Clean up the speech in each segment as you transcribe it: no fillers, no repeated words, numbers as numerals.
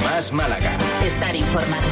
Más Málaga. Estar informado.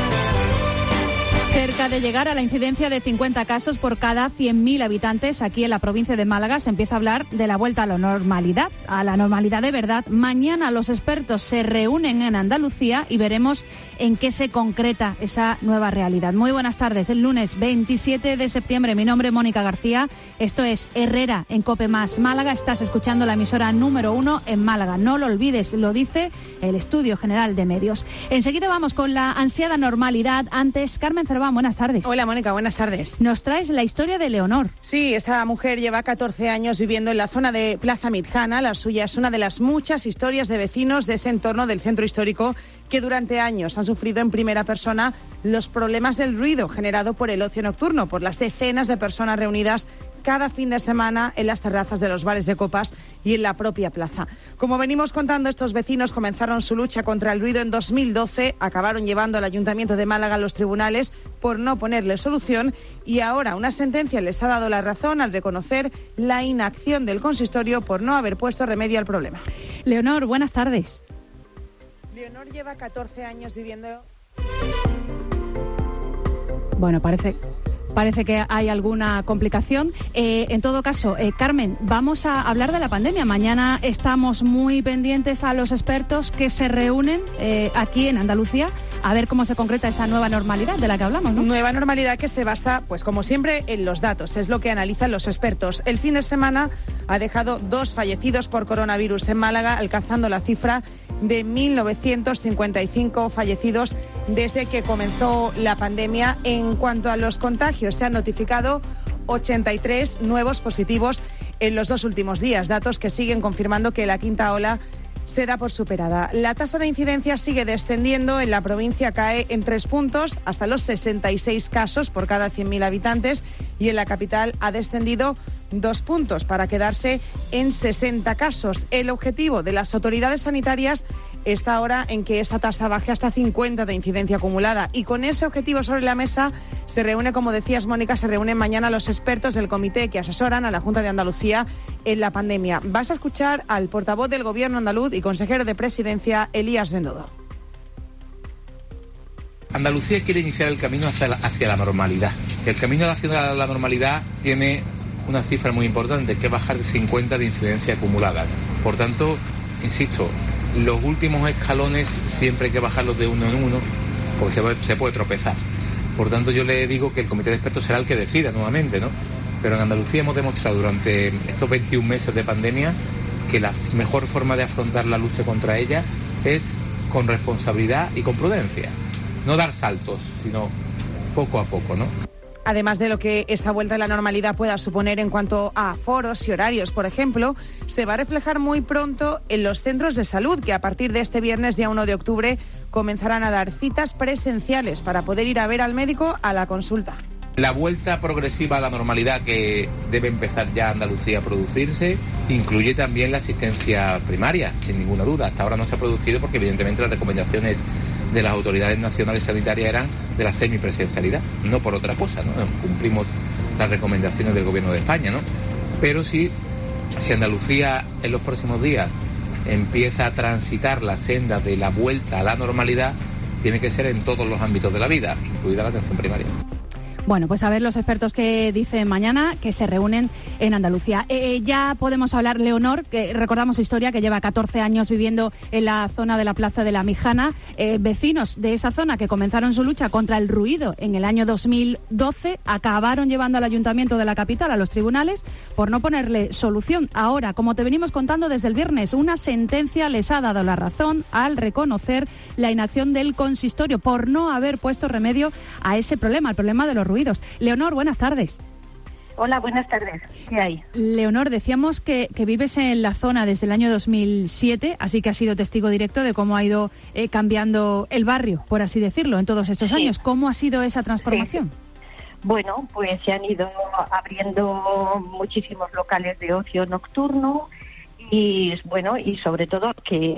Cerca de llegar a la incidencia de 50 casos por cada 100.000 habitantes aquí en la provincia de Málaga, se empieza a hablar de la vuelta a la normalidad de verdad. Mañana los expertos se reúnen en Andalucía y veremos en qué se concreta esa nueva realidad. Muy buenas tardes, el lunes 27 de septiembre. Mi nombre es Mónica García, esto es Herrera en COPE Más Málaga. Estás escuchando la emisora número 1 en Málaga. No lo olvides, lo dice el Estudio General de Medios. Enseguida vamos con la ansiada normalidad. Antes, Carmen Cerván, buenas tardes. Hola, Mónica, buenas tardes. Nos traes la historia de Leonor. Sí, esta mujer lleva 14 años viviendo en la zona de Plaza Mitjana. La suya es una de las muchas historias de vecinos de ese entorno del centro histórico que durante años han sufrido en primera persona los problemas del ruido generado por el ocio nocturno, por las decenas de personas reunidas cada fin de semana en las terrazas de los bares de copas y en la propia plaza. Como venimos contando, estos vecinos comenzaron su lucha contra el ruido en 2012, acabaron llevando al Ayuntamiento de Málaga a los tribunales por no ponerle solución y ahora una sentencia les ha dado la razón al reconocer la inacción del consistorio por no haber puesto remedio al problema. Leonor, buenas tardes. Leonor lleva 14 años viviendo... Bueno, parece que hay alguna complicación. En todo caso, Carmen, vamos a hablar de la pandemia. Mañana estamos muy pendientes a los expertos que se reúnen aquí en Andalucía a ver cómo se concreta esa nueva normalidad de la que hablamos, ¿no? Nueva normalidad que se basa, pues como siempre, en los datos. Es lo que analizan los expertos. El fin de semana ha dejado 2 fallecidos por coronavirus en Málaga, alcanzando la cifra de 1.955 fallecidos desde que comenzó la pandemia. En cuanto a los contagios, se han notificado 83 nuevos positivos en los 2 últimos días, datos que siguen confirmando que la quinta ola se da por superada. La tasa de incidencia sigue descendiendo. En la provincia cae en 3 puntos hasta los 66 casos por cada 100.000 habitantes y en la capital ha descendido 2 puntos para quedarse en 60 casos. El objetivo de las autoridades sanitarias está ahora en que esa tasa baje hasta 50 de incidencia acumulada y con ese objetivo sobre la mesa se reúne, como decías, Mónica, se reúnen mañana los expertos del comité que asesoran a la Junta de Andalucía en la pandemia. Vas a escuchar al portavoz del Gobierno andaluz y consejero de Presidencia, Elías Bendodo. Andalucía quiere iniciar el camino hacia la normalidad. El camino hacia la normalidad tiene una cifra muy importante, que es bajar de 50 de incidencia acumulada. Por tanto, insisto, los últimos escalones siempre hay que bajarlos de uno en uno, porque se puede tropezar. Por tanto, yo le digo que el comité de expertos será el que decida nuevamente, ¿no? Pero en Andalucía hemos demostrado durante estos 21 meses de pandemia que la mejor forma de afrontar la lucha contra ella es con responsabilidad y con prudencia. No dar saltos, sino poco a poco, ¿no? Además de lo que esa vuelta a la normalidad pueda suponer en cuanto a aforos y horarios, por ejemplo, se va a reflejar muy pronto en los centros de salud, que a partir de este viernes, día 1 de octubre, comenzarán a dar citas presenciales para poder ir a ver al médico a la consulta. La vuelta progresiva a la normalidad que debe empezar ya Andalucía a producirse incluye también la asistencia primaria, sin ninguna duda. Hasta ahora no se ha producido porque evidentemente las recomendaciones de las autoridades nacionales sanitarias eran de la semipresencialidad, no por otra cosa, ¿no? Cumplimos las recomendaciones del Gobierno de España, ¿no? Pero sí, si Andalucía en los próximos días empieza a transitar la senda de la vuelta a la normalidad, tiene que ser en todos los ámbitos de la vida, incluida la atención primaria. Bueno, pues a ver los expertos que dicen mañana que se reúnen en Andalucía. Ya podemos hablar, Leonor, que recordamos su historia, que lleva 14 años viviendo en la zona de la Plaza de la Mijana. Vecinos de esa zona que comenzaron su lucha contra el ruido en el año 2012 acabaron llevando al Ayuntamiento de la capital a los tribunales por no ponerle solución. Ahora, como te venimos contando desde el viernes, una sentencia les ha dado la razón al reconocer la inacción del consistorio por no haber puesto remedio a ese problema, el problema de los ruidos. Leonor, buenas tardes. Hola, buenas tardes. ¿Qué hay? Leonor, decíamos que vives en la zona desde el año 2007, así que has sido testigo directo de cómo ha ido cambiando el barrio, por así decirlo, en todos estos años. ¿Cómo ha sido esa transformación? Bueno, pues se han ido abriendo muchísimos locales de ocio nocturno y bueno, y sobre todo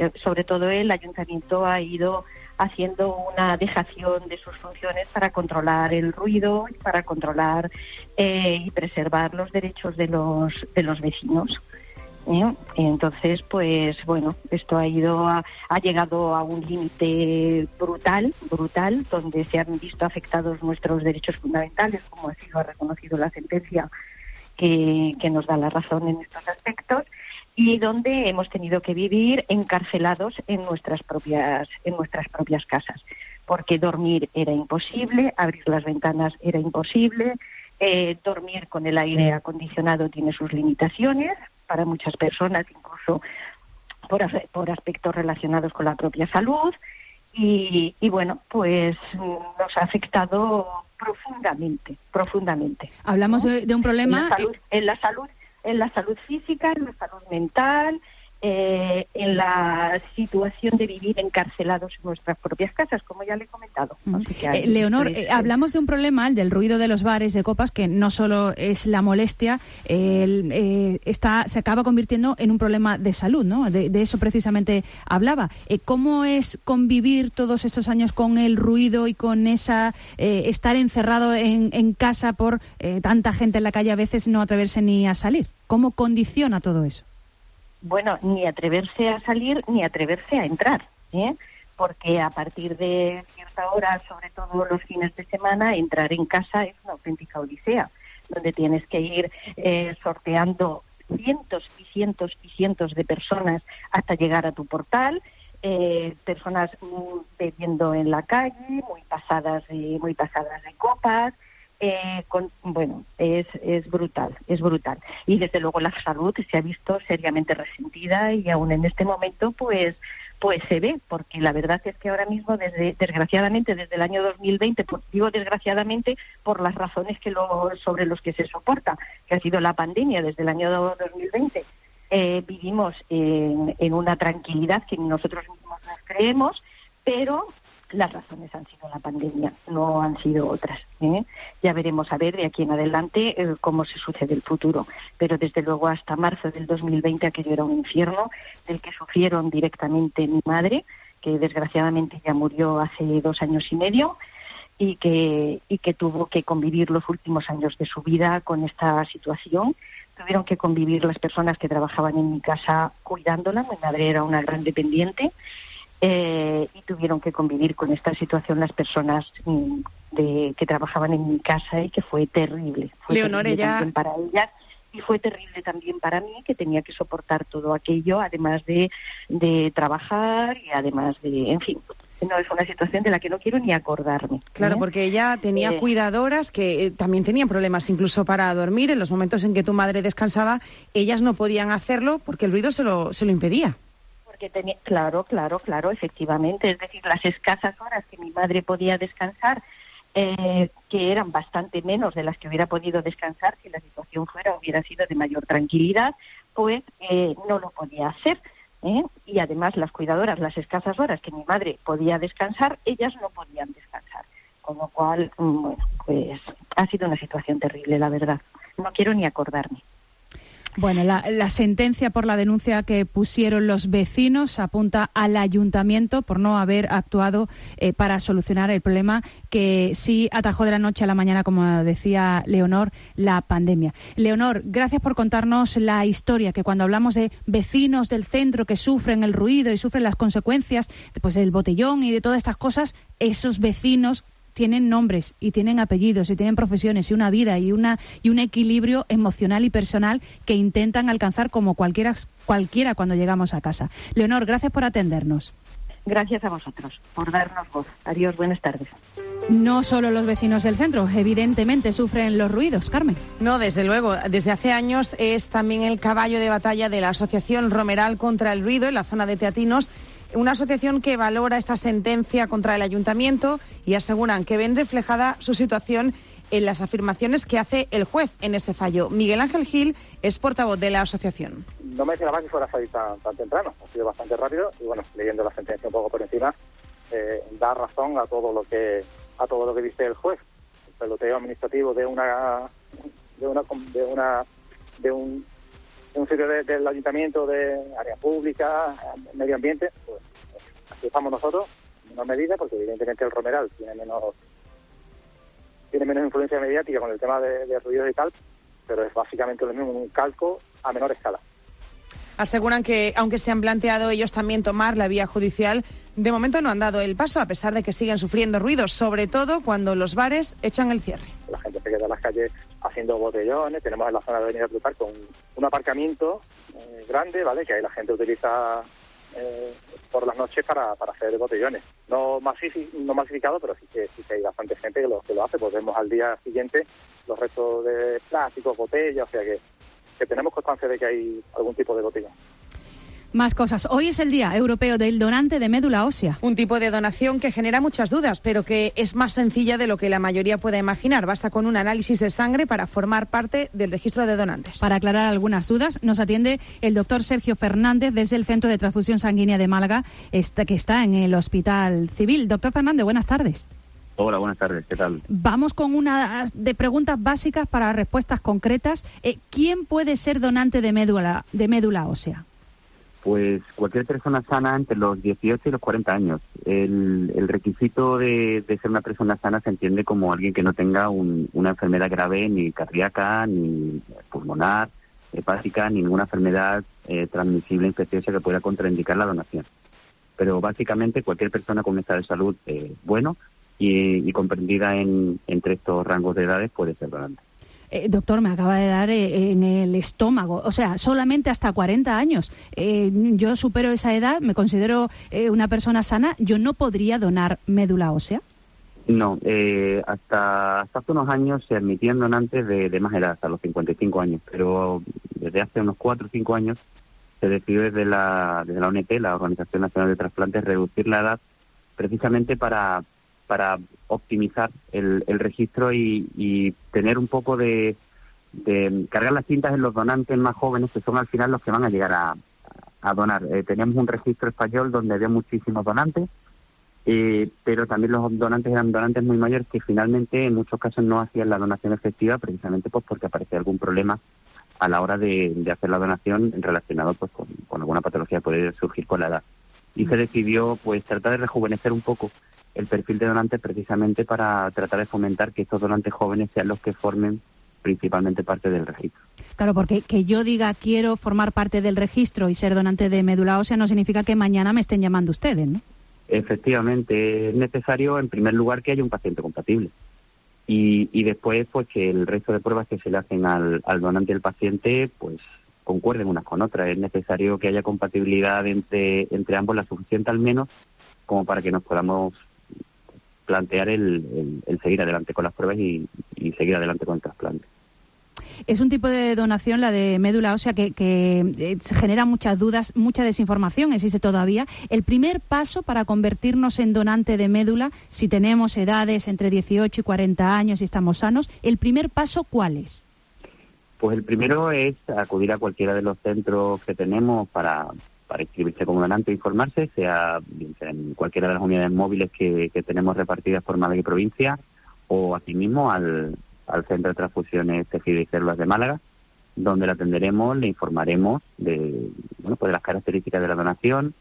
el ayuntamiento ha ido haciendo una dejación de sus funciones para controlar el ruido, para controlar y preservar los derechos de los vecinos. Entonces, pues bueno, esto ha llegado a un límite brutal, donde se han visto afectados nuestros derechos fundamentales, como así lo ha reconocido la sentencia que nos da la razón en estos aspectos, y donde hemos tenido que vivir encarcelados en nuestras propias casas, porque dormir era imposible, abrir las ventanas era imposible, dormir con el aire acondicionado tiene sus limitaciones para muchas personas, incluso por aspectos relacionados con la propia salud, y bueno, pues nos ha afectado profundamente. Hablamos de un problema en la salud física, en la salud mental, en la situación de vivir encarcelados en nuestras propias casas, como ya le he comentado. Así que Leonor, hablamos de un problema, el del ruido de los bares de copas, que no solo es la molestia, se acaba convirtiendo en un problema de salud, ¿no? De eso precisamente hablaba. ¿Cómo es convivir todos estos años con el ruido y con esa estar encerrado en casa por tanta gente en la calle, a veces no atreverse ni a salir? ¿Cómo condiciona todo eso? Bueno, ni atreverse a salir ni atreverse a entrar, porque a partir de cierta hora, sobre todo los fines de semana, entrar en casa es una auténtica odisea, donde tienes que ir sorteando cientos y cientos y cientos de personas hasta llegar a tu portal, personas bebiendo en la calle, muy pasadas de copas. Es brutal. Y desde luego la salud se ha visto seriamente resentida, y aún en este momento pues se ve, porque la verdad es que ahora mismo, desgraciadamente, desde el año 2020, digo desgraciadamente por las razones sobre los que se soporta, que ha sido la pandemia desde el año 2020, vivimos en una tranquilidad que nosotros mismos nos creemos, pero las razones han sido la pandemia, no han sido otras. Ya veremos a ver de aquí en adelante cómo se sucede el futuro. Pero desde luego hasta marzo del 2020 aquello era un infierno del que sufrieron directamente mi madre, que desgraciadamente ya murió hace 2 años y medio, y que tuvo que convivir los últimos años de su vida con esta situación. Tuvieron que convivir las personas que trabajaban en mi casa cuidándola. Mi madre era una gran dependiente. Y tuvieron que convivir con esta situación las personas que trabajaban en mi casa, y que fue terrible. Fue Leonor, terrible también para ellas, y fue terrible también para mí, que tenía que soportar todo aquello, además de trabajar y además de, en fin, no, es una situación de la que no quiero ni acordarme. Claro, porque ella tenía cuidadoras que también tenían problemas incluso para dormir. En los momentos en que tu madre descansaba, ellas no podían hacerlo porque el ruido se lo impedía. Porque tenía, claro, efectivamente, es decir, las escasas horas que mi madre podía descansar, que eran bastante menos de las que hubiera podido descansar si la situación hubiera sido de mayor tranquilidad, pues no lo podía hacer. Y además las cuidadoras, las escasas horas que mi madre podía descansar, ellas no podían descansar. Con lo cual, pues ha sido una situación terrible, la verdad. No quiero ni acordarme. Bueno, la sentencia por la denuncia que pusieron los vecinos apunta al ayuntamiento por no haber actuado para solucionar el problema que sí atajó de la noche a la mañana, como decía Leonor, la pandemia. Leonor, gracias por contarnos la historia, que cuando hablamos de vecinos del centro que sufren el ruido y sufren las consecuencias pues, del botellón y de todas estas cosas, esos vecinos tienen nombres y tienen apellidos y tienen profesiones y una vida y un equilibrio emocional y personal que intentan alcanzar como cualquiera cuando llegamos a casa. Leonor, gracias por atendernos. Gracias a vosotros por darnos voz. Adiós, buenas tardes. No solo los vecinos del centro, evidentemente sufren los ruidos, Carmen. No, desde luego. Desde hace años es también el caballo de batalla de la Asociación Romeral contra el Ruido en la zona de Teatinos, una asociación que valora esta sentencia contra el ayuntamiento y aseguran que ven reflejada su situación en las afirmaciones que hace el juez en ese fallo. Miguel Ángel Gil es portavoz de la asociación. No me esperaba que fuera a salir tan temprano, ha sido bastante rápido y bueno, leyendo la sentencia un poco por encima, da razón a todo lo que dice el juez. El peloteo administrativo de un sitio del ayuntamiento, de área pública, medio ambiente, pues aquí estamos nosotros, en menor medida, porque evidentemente el Romeral tiene menos influencia mediática con el tema de ruidos y tal, pero es básicamente lo mismo, un calco a menor escala. Aseguran que, aunque se han planteado ellos también tomar la vía judicial, de momento no han dado el paso, a pesar de que siguen sufriendo ruidos, sobre todo cuando los bares echan el cierre. La gente se queda en las calles haciendo botellones. Tenemos en la zona de Avenida Plutarco un aparcamiento grande, ¿vale?, que ahí la gente utiliza por las noches para hacer botellones. No masificado, pero sí que hay bastante gente que lo hace. Pues vemos al día siguiente los restos de plásticos, botellas, o sea que tenemos constancia de que hay algún tipo de botella. Más cosas. Hoy es el Día Europeo del Donante de Médula Ósea. Un tipo de donación que genera muchas dudas, pero que es más sencilla de lo que la mayoría puede imaginar. Basta con un análisis de sangre para formar parte del registro de donantes. Para aclarar algunas dudas, nos atiende el doctor Sergio Fernández desde el Centro de Transfusión Sanguínea de Málaga, que está en el Hospital Civil. Doctor Fernández, buenas tardes. Hola, buenas tardes. ¿Qué tal? Vamos con una de preguntas básicas para respuestas concretas. ¿Quién puede ser donante de médula ósea? Pues cualquier persona sana entre los 18 y los 40 años. El requisito de ser una persona sana se entiende como alguien que no tenga una enfermedad grave, ni cardíaca, ni pulmonar, hepática, ni ninguna enfermedad transmisible infecciosa que pueda contraindicar la donación. Pero básicamente cualquier persona con un estado de salud bueno y comprendida entre estos rangos de edades puede ser donante. Doctor, me acaba de dar en el estómago, o sea, solamente hasta 40 años. Yo supero esa edad, me considero una persona sana, ¿yo no podría donar médula ósea? No, hasta hace unos años se admitían donantes de más edad, hasta los 55 años, pero desde hace unos 4 o 5 años se decidió desde la ONT, la Organización Nacional de Trasplantes, reducir la edad precisamente para optimizar el registro y tener un poco de cargar las cintas en los donantes más jóvenes, que son al final los que van a llegar a donar. Teníamos un registro español donde había muchísimos donantes, pero también los donantes eran donantes muy mayores que finalmente en muchos casos no hacían la donación efectiva, precisamente pues porque aparecía algún problema a la hora de hacer la donación relacionado pues con alguna patología que puede surgir con la edad. Y se decidió pues tratar de rejuvenecer un poco el perfil de donantes precisamente para tratar de fomentar que estos donantes jóvenes sean los que formen principalmente parte del registro. Claro, porque que yo diga quiero formar parte del registro y ser donante de médula ósea no significa que mañana me estén llamando ustedes, ¿no? Efectivamente, es necesario en primer lugar que haya un paciente compatible y después pues que el resto de pruebas que se le hacen al donante y al paciente pues concuerden unas con otras. Es necesario que haya compatibilidad entre ambos, la suficiente al menos como para que nos podamos plantear el seguir adelante con las pruebas y seguir adelante con el trasplante. Es un tipo de donación, la de médula ósea, que genera muchas dudas, mucha desinformación, existe todavía. El primer paso para convertirnos en donante de médula, si tenemos edades entre 18 y 40 años y estamos sanos, ¿el primer paso cuál es? Pues el primero es acudir a cualquiera de los centros que tenemos para inscribirse como donante e informarse, sea en cualquiera de las unidades móviles que tenemos repartidas por Málaga y provincia, o asimismo al Centro de Transfusiones, Tejidos y Células de Málaga, donde le atenderemos, le informaremos de las características de la donación.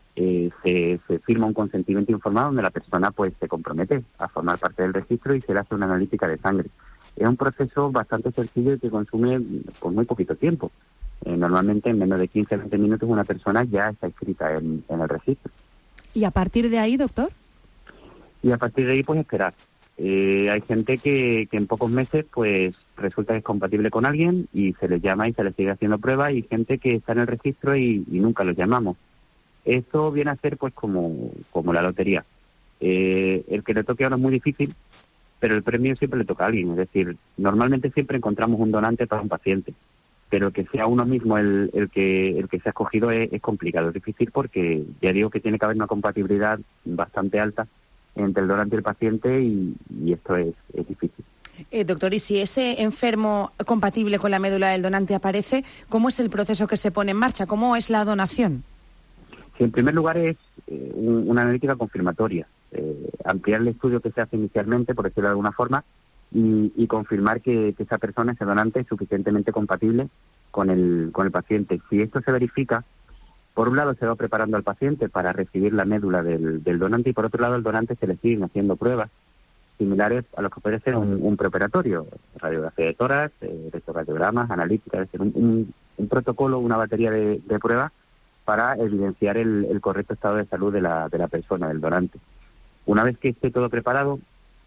Se firma un consentimiento informado donde la persona pues se compromete a formar parte del registro y se le hace una analítica de sangre. Es un proceso bastante sencillo y que consume pues muy poquito tiempo. Normalmente en menos de 15 a 20 minutos una persona ya está inscrita en el registro. ¿Y a partir de ahí, doctor? Y a partir de ahí pues esperar. Hay gente que en pocos meses pues resulta que es compatible con alguien y se les llama y se les sigue haciendo pruebas, y gente que está en el registro y nunca los llamamos. Esto viene a ser pues como la lotería. El que le toque ahora es muy difícil, pero el premio siempre le toca a alguien. Es decir, normalmente siempre encontramos un donante para un paciente, pero que sea uno mismo el que se ha escogido es complicado, es difícil, porque ya digo que tiene que haber una compatibilidad bastante alta entre el donante y el paciente y esto es difícil. Doctor, y si ese enfermo compatible con la médula del donante aparece, ¿cómo es el proceso que se pone en marcha? ¿Cómo es la donación? Sí, en primer lugar es una analítica confirmatoria, ampliar el estudio que se hace inicialmente, por decirlo de alguna forma, y confirmar que esa persona, ese donante, es suficientemente compatible con el paciente. Si esto se verifica, por un lado se va preparando al paciente para recibir la médula del donante, y por otro lado al donante se le siguen haciendo pruebas similares a lo que puede ser un preoperatorio, radiografía de tórax, electrocardiogramas, analítica, es decir, protocolo, una batería de pruebas para evidenciar el correcto estado de salud de la persona, del donante. Una vez que esté todo preparado,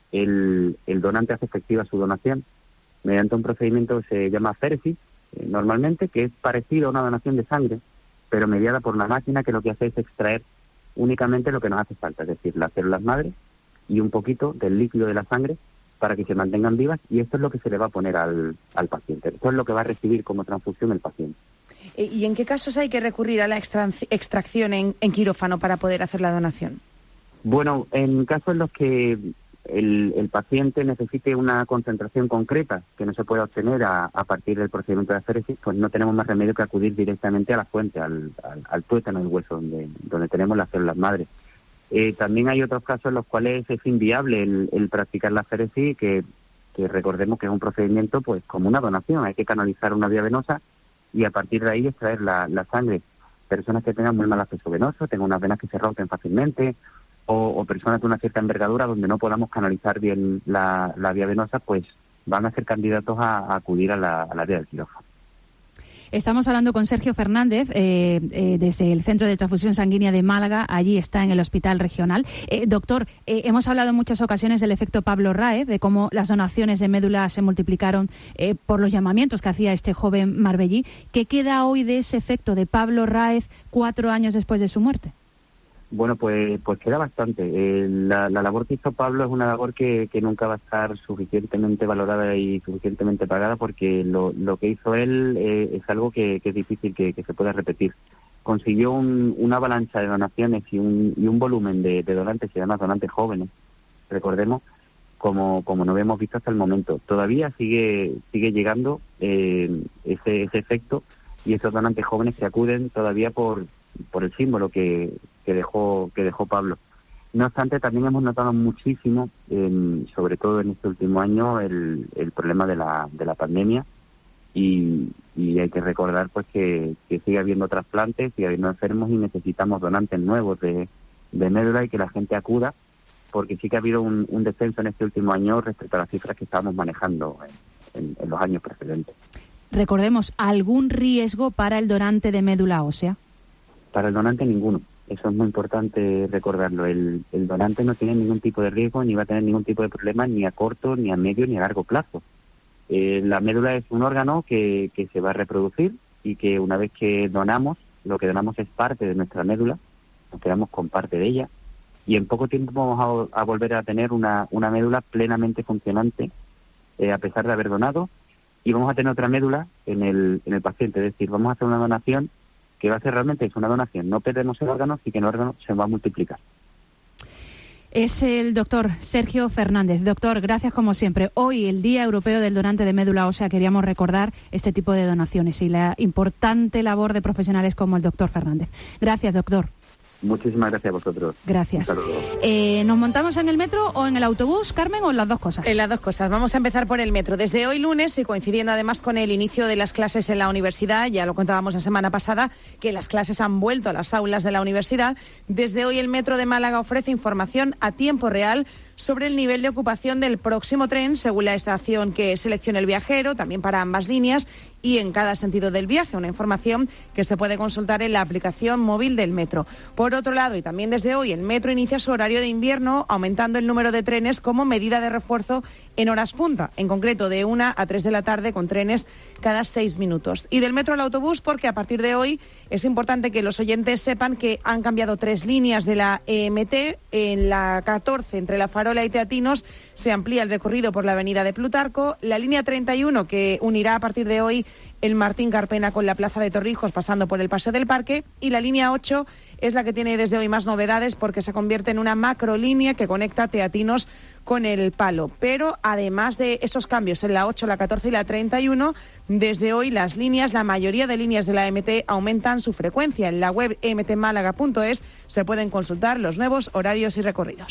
el donante hace efectiva su donación mediante un procedimiento que se llama féresis, normalmente, que es parecido a una donación de sangre, pero mediada por una máquina que lo que hace es extraer únicamente lo que nos hace falta, es decir, las células madre y un poquito del líquido de la sangre para que se mantengan vivas, y esto es lo que se le va a poner al paciente. Esto es lo que va a recibir como transfusión el paciente. ¿Y en qué casos hay que recurrir a la extracción en quirófano para poder hacer la donación? Bueno, en casos en los que el paciente necesite una concentración concreta que no se pueda obtener a partir del procedimiento de aféresis, pues no tenemos más remedio que acudir directamente a la fuente, al tuétano del hueso, donde tenemos las células madres. También hay otros casos en los cuales es inviable el practicar la aféresis, que recordemos que es un procedimiento pues como una donación. Hay que canalizar una vía venosa y a partir de ahí extraer la sangre. Personas que tengan muy mal acceso venoso, tengan unas venas que se rompen fácilmente, o personas de una cierta envergadura donde no podamos canalizar bien la vía venosa, pues van a ser candidatos a acudir a la vía del quirófano. Estamos hablando con Sergio Fernández desde el Centro de Transfusión Sanguínea de Málaga. Allí está en el Hospital Regional. Doctor, hemos hablado en muchas ocasiones del efecto Pablo Raez, de cómo las donaciones de médula se multiplicaron por los llamamientos que hacía este joven marbellí. ¿Qué queda hoy de ese efecto de Pablo Raez 4 años después de su muerte? Bueno, pues queda bastante. La labor que hizo Pablo es una labor que nunca va a estar suficientemente valorada y suficientemente pagada, porque lo que hizo él es algo que es difícil que se pueda repetir. Consiguió una avalancha de donaciones y un volumen de donantes, y además donantes jóvenes, recordemos, como no habíamos visto hasta el momento. Todavía sigue llegando ese efecto y esos donantes jóvenes que acuden todavía por el símbolo que dejó Pablo. No obstante, también hemos notado muchísimo, sobre todo en este último año, el problema de la pandemia, y hay que recordar pues que sigue habiendo trasplantes, sigue habiendo enfermos y necesitamos donantes nuevos de médula, y que la gente acuda, porque sí que ha habido un descenso en este último año respecto a las cifras que estábamos manejando en los años precedentes. Recordemos, ¿algún riesgo para el donante de médula ósea? Para el donante ninguno. Eso es muy importante recordarlo. El donante no tiene ningún tipo de riesgo, ni va a tener ningún tipo de problema, ni a corto, ni a medio, ni a largo plazo. La médula es un órgano que se va a reproducir, y que una vez que donamos, lo que donamos es parte de nuestra médula, nos quedamos con parte de ella, y en poco tiempo vamos a volver a tener una médula plenamente funcionante, a pesar de haber donado, y vamos a tener otra médula en el paciente. Es decir, vamos a hacer una donación que va a ser realmente una donación. No perdemos el órgano, y que el órgano se va a multiplicar. Es el doctor Sergio Fernández. Doctor, gracias como siempre. Hoy, el Día Europeo del Donante de Médula Ósea, queríamos recordar este tipo de donaciones y la importante labor de profesionales como el doctor Fernández. Gracias, doctor. Muchísimas gracias a vosotros. Gracias. ¿Nos montamos en el metro o en el autobús, Carmen, o en las dos cosas? En las dos cosas. Vamos a empezar por el metro. Desde hoy lunes, y coincidiendo además con el inicio de las clases en la universidad, ya lo contábamos la semana pasada, que las clases han vuelto a las aulas de la universidad. Desde hoy el Metro de Málaga ofrece información a tiempo real sobre el nivel de ocupación del próximo tren, según la estación que seleccione el viajero, también para ambas líneas y en cada sentido del viaje. Una información que se puede consultar en la aplicación móvil del metro. Por otro lado, y también desde hoy, el metro inicia su horario de invierno, aumentando el número de trenes como medida de refuerzo en horas punta, en concreto de 1 a 3 de la tarde, con trenes cada 6 minutos. Y del metro al autobús, porque a partir de hoy es importante que los oyentes sepan que han cambiado 3 líneas de la EMT. En la 14, entre La Farola y Teatinos, se amplía el recorrido por la avenida de Plutarco. La línea 31, que unirá a partir de hoy el Martín Carpena con la Plaza de Torrijos, pasando por el Paseo del Parque. Y la línea 8 es la que tiene desde hoy más novedades, porque se convierte en una macrolínea que conecta Teatinos con el Palo. Pero además de esos cambios en la 8, la 14 y la 31, desde hoy la mayoría de líneas de la EMT aumentan su frecuencia. En la web emtmálaga.es se pueden consultar los nuevos horarios y recorridos.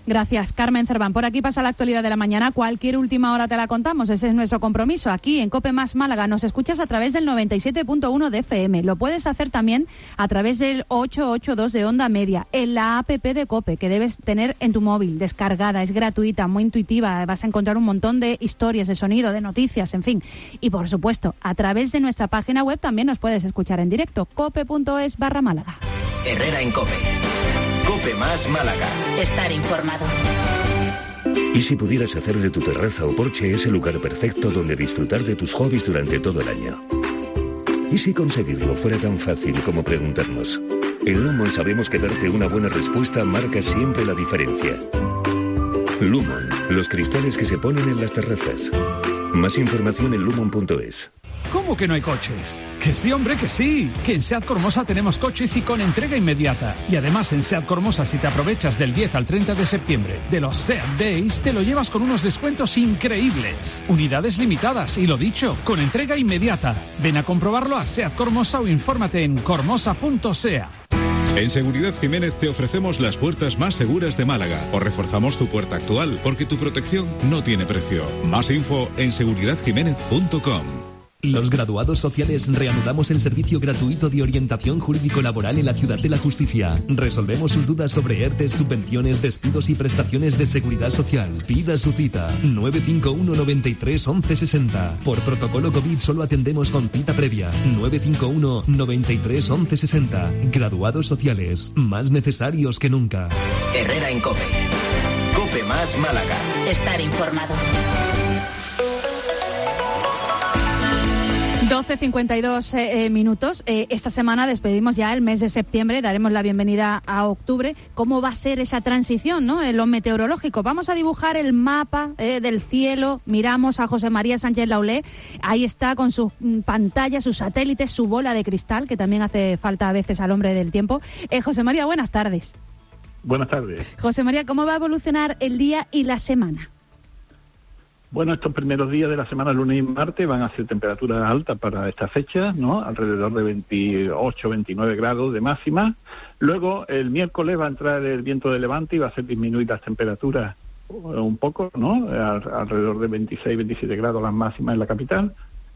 Gracias, Carmen Cerván. Por aquí pasa la actualidad de la mañana. Cualquier última hora te la contamos. Ese es nuestro compromiso. Aquí en COPE Más Málaga nos escuchas a través del 97.1 de FM. Lo puedes hacer también a través del 882 de Onda Media, en la APP de COPE, que debes tener en tu móvil, descargada, es gratuita, muy intuitiva. Vas a encontrar un montón de historias, de sonido, de noticias, en fin. Y por supuesto, a través de nuestra página web también nos puedes escuchar en directo, cope.es/Málaga. Herrera en COPE. COPE Más Málaga. Estar informado. ¿Y si pudieras hacer de tu terraza o porche ese lugar perfecto donde disfrutar de tus hobbies durante todo el año? ¿Y si conseguirlo fuera tan fácil como preguntarnos? En Lumon sabemos que darte una buena respuesta marca siempre la diferencia. Lumon, los cristales que se ponen en las terrazas. Más información en lumon.es. ¿Cómo que no hay coches? Que sí, hombre, que sí. Que en SEAT Cormosa tenemos coches y con entrega inmediata. Y además en SEAT Cormosa, si te aprovechas del 10 al 30 de septiembre de los SEAT Days, te lo llevas con unos descuentos increíbles. Unidades limitadas y, lo dicho, con entrega inmediata. Ven a comprobarlo a SEAT Cormosa o infórmate en cormosa.sea. En Seguridad Jiménez te ofrecemos las puertas más seguras de Málaga. O reforzamos tu puerta actual, porque tu protección no tiene precio. Más info en seguridadjiménez.com. Los graduados sociales reanudamos el servicio gratuito de orientación jurídico-laboral en la Ciudad de la Justicia. Resolvemos sus dudas sobre ERTES, subvenciones, despidos y prestaciones de seguridad social. Pida su cita. 951 93 11 60. Por protocolo COVID solo atendemos con cita previa. 951 93 11 60. Graduados sociales, más necesarios que nunca. Herrera en COPE. COPE Más Málaga. Estar informado. 12:52 minutos. Esta semana despedimos ya el mes de septiembre, daremos la bienvenida a octubre. ¿Cómo va a ser esa transición, ¿no? En lo meteorológico. Vamos a dibujar el mapa del cielo. Miramos a José María Sánchez Laulé. Ahí está con su pantalla, sus satélites, su bola de cristal, que también hace falta a veces al hombre del tiempo. José María, buenas tardes. Buenas tardes. José María, ¿cómo va a evolucionar el día y la semana? Bueno, estos primeros días de la semana, lunes y martes, van a ser temperaturas altas para esta fecha, ¿no? Alrededor de 28, 29 grados de máxima. Luego, el miércoles va a entrar el viento de levante y va a hacer disminuir las temperaturas un poco, ¿no? Alrededor de 26, 27 grados las máximas en la capital.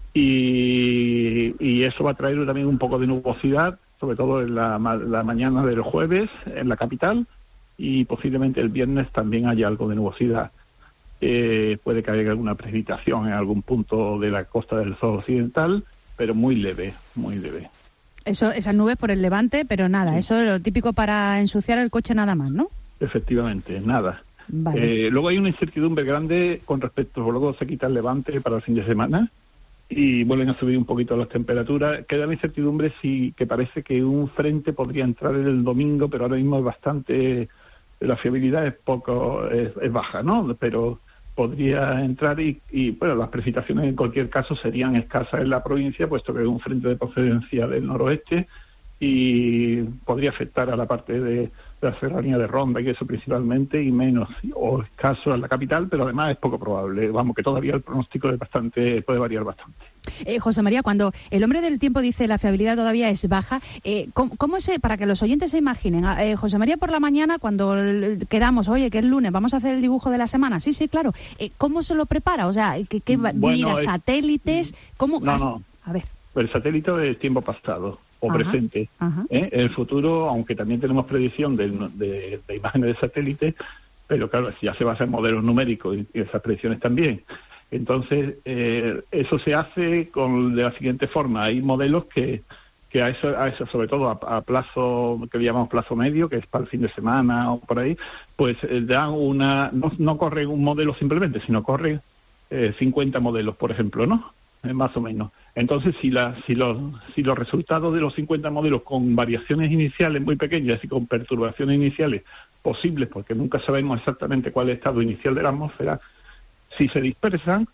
Y eso va a traer también un poco de nubosidad, sobre todo en la mañana del jueves en la capital, y posiblemente el viernes también haya algo de nubosidad. Puede que haya alguna precipitación en algún punto de la costa del sur occidental, pero muy leve, muy leve. Eso, esas nubes por el levante, pero nada, sí. Eso es lo típico para ensuciar el coche nada más, ¿no? Efectivamente, nada. Vale. Luego hay una incertidumbre grande con respecto, luego se quita el levante para el fin de semana y vuelven a subir un poquito las temperaturas. Queda la incertidumbre que parece que un frente podría entrar el domingo, pero ahora mismo es bastante, la fiabilidad es baja, ¿no? Pero podría entrar y bueno, las precipitaciones en cualquier caso serían escasas en la provincia, puesto que es un frente de procedencia del noroeste y podría afectar a la parte de la serranía de Ronda y eso principalmente, y menos o escaso a la capital, pero además es poco probable. Vamos, que todavía el pronóstico puede variar bastante. José María, cuando el hombre del tiempo dice la fiabilidad todavía es baja, ¿cómo para que los oyentes se imaginen? José María, por la mañana, cuando quedamos, oye, que es lunes, vamos a hacer el dibujo de la semana. Sí, claro. ¿Cómo se lo prepara? O sea, mira satélites, ¿cómo? No. A ver. El satélite es tiempo pasado o presente. En el futuro, aunque también tenemos predicción de imágenes de satélite, pero claro, ya se basa en modelos numéricos y esas predicciones también. Entonces, eso se hace de la siguiente forma. Hay modelos que a eso sobre todo a plazo, que le llamamos plazo medio, que es para el fin de semana o por ahí, pues dan no corren un modelo simplemente, sino corren 50 modelos, por ejemplo, ¿no? Más o menos. Entonces, si los resultados de los 50 modelos con variaciones iniciales muy pequeñas y con perturbaciones iniciales posibles, porque nunca sabemos exactamente cuál es el estado inicial de la atmósfera, si se dispersan,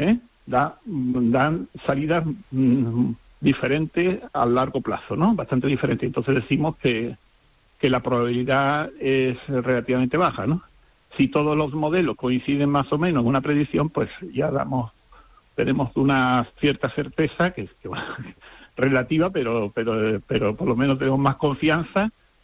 dan salidas diferentes a largo plazo, ¿no? Bastante diferentes. Entonces decimos que la probabilidad es relativamente baja, ¿no? Si todos los modelos coinciden más o menos en una predicción, pues ya tenemos una cierta certeza que relativa, pero por lo menos tenemos más confianza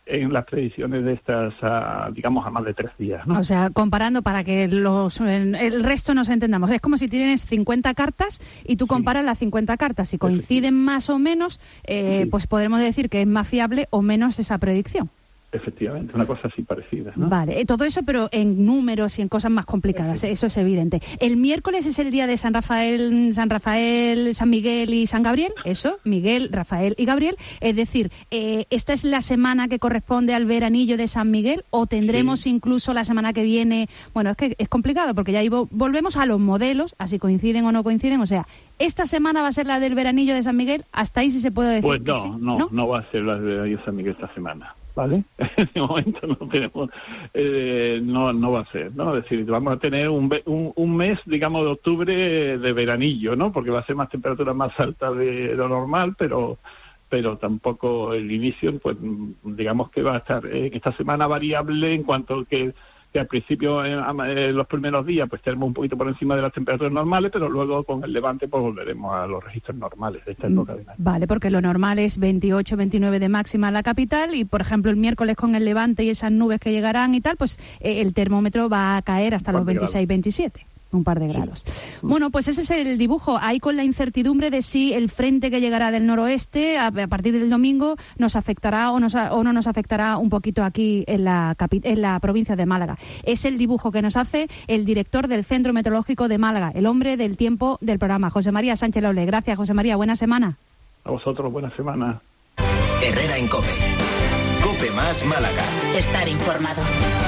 en las predicciones de estas, digamos, a más de 3 días, ¿no? O sea, comparando para que el resto nos entendamos, es como si tienes 50 cartas y tú comparas las 50 cartas. Si coinciden más o menos, pues podremos decir que es más fiable o menos esa predicción. Efectivamente, una cosa así parecida, ¿no? Vale, todo eso, pero en números y en cosas más complicadas, eso es evidente. El miércoles es el día de San Rafael, San Miguel y San Gabriel, eso, Miguel, Rafael y Gabriel. Es decir, ¿esta es la semana que corresponde al veranillo de San Miguel o tendremos incluso la semana que viene? Bueno, es que es complicado porque ya ahí volvemos a los modelos, así coinciden o no coinciden, o sea, ¿esta semana va a ser la del veranillo de San Miguel? Hasta ahí sí se puede decir. Pues no va a ser la del veranillo de San Miguel esta semana. ¿Vale? En este momento no tenemos, no va a ser, ¿no? Es decir, vamos a tener un mes, digamos, de octubre de veranillo, ¿no? Porque va a ser más temperatura más alta de lo normal, pero tampoco el inicio, pues digamos que va a estar esta semana variable en cuanto que al principio, los primeros días, pues tenemos un poquito por encima de las temperaturas normales, pero luego con el levante pues volveremos a los registros normales de esta época del año. Vale, porque lo normal es 28, 29 de máxima en la capital y, por ejemplo, el miércoles con el levante y esas nubes que llegarán y tal, pues el termómetro va a caer hasta los 26, 27. Un par de grados. Bueno, pues ese es el dibujo. Ahí con la incertidumbre de si el frente que llegará del noroeste a partir del domingo nos afectará o no nos afectará un poquito aquí en la provincia de Málaga. Es el dibujo que nos hace el director del Centro Meteorológico de Málaga, el hombre del tiempo del programa, José María Sánchez Loble. Gracias, José María. Buena semana. A vosotros, buena semana. Herrera en COPE. COPE más Málaga. Estar informado.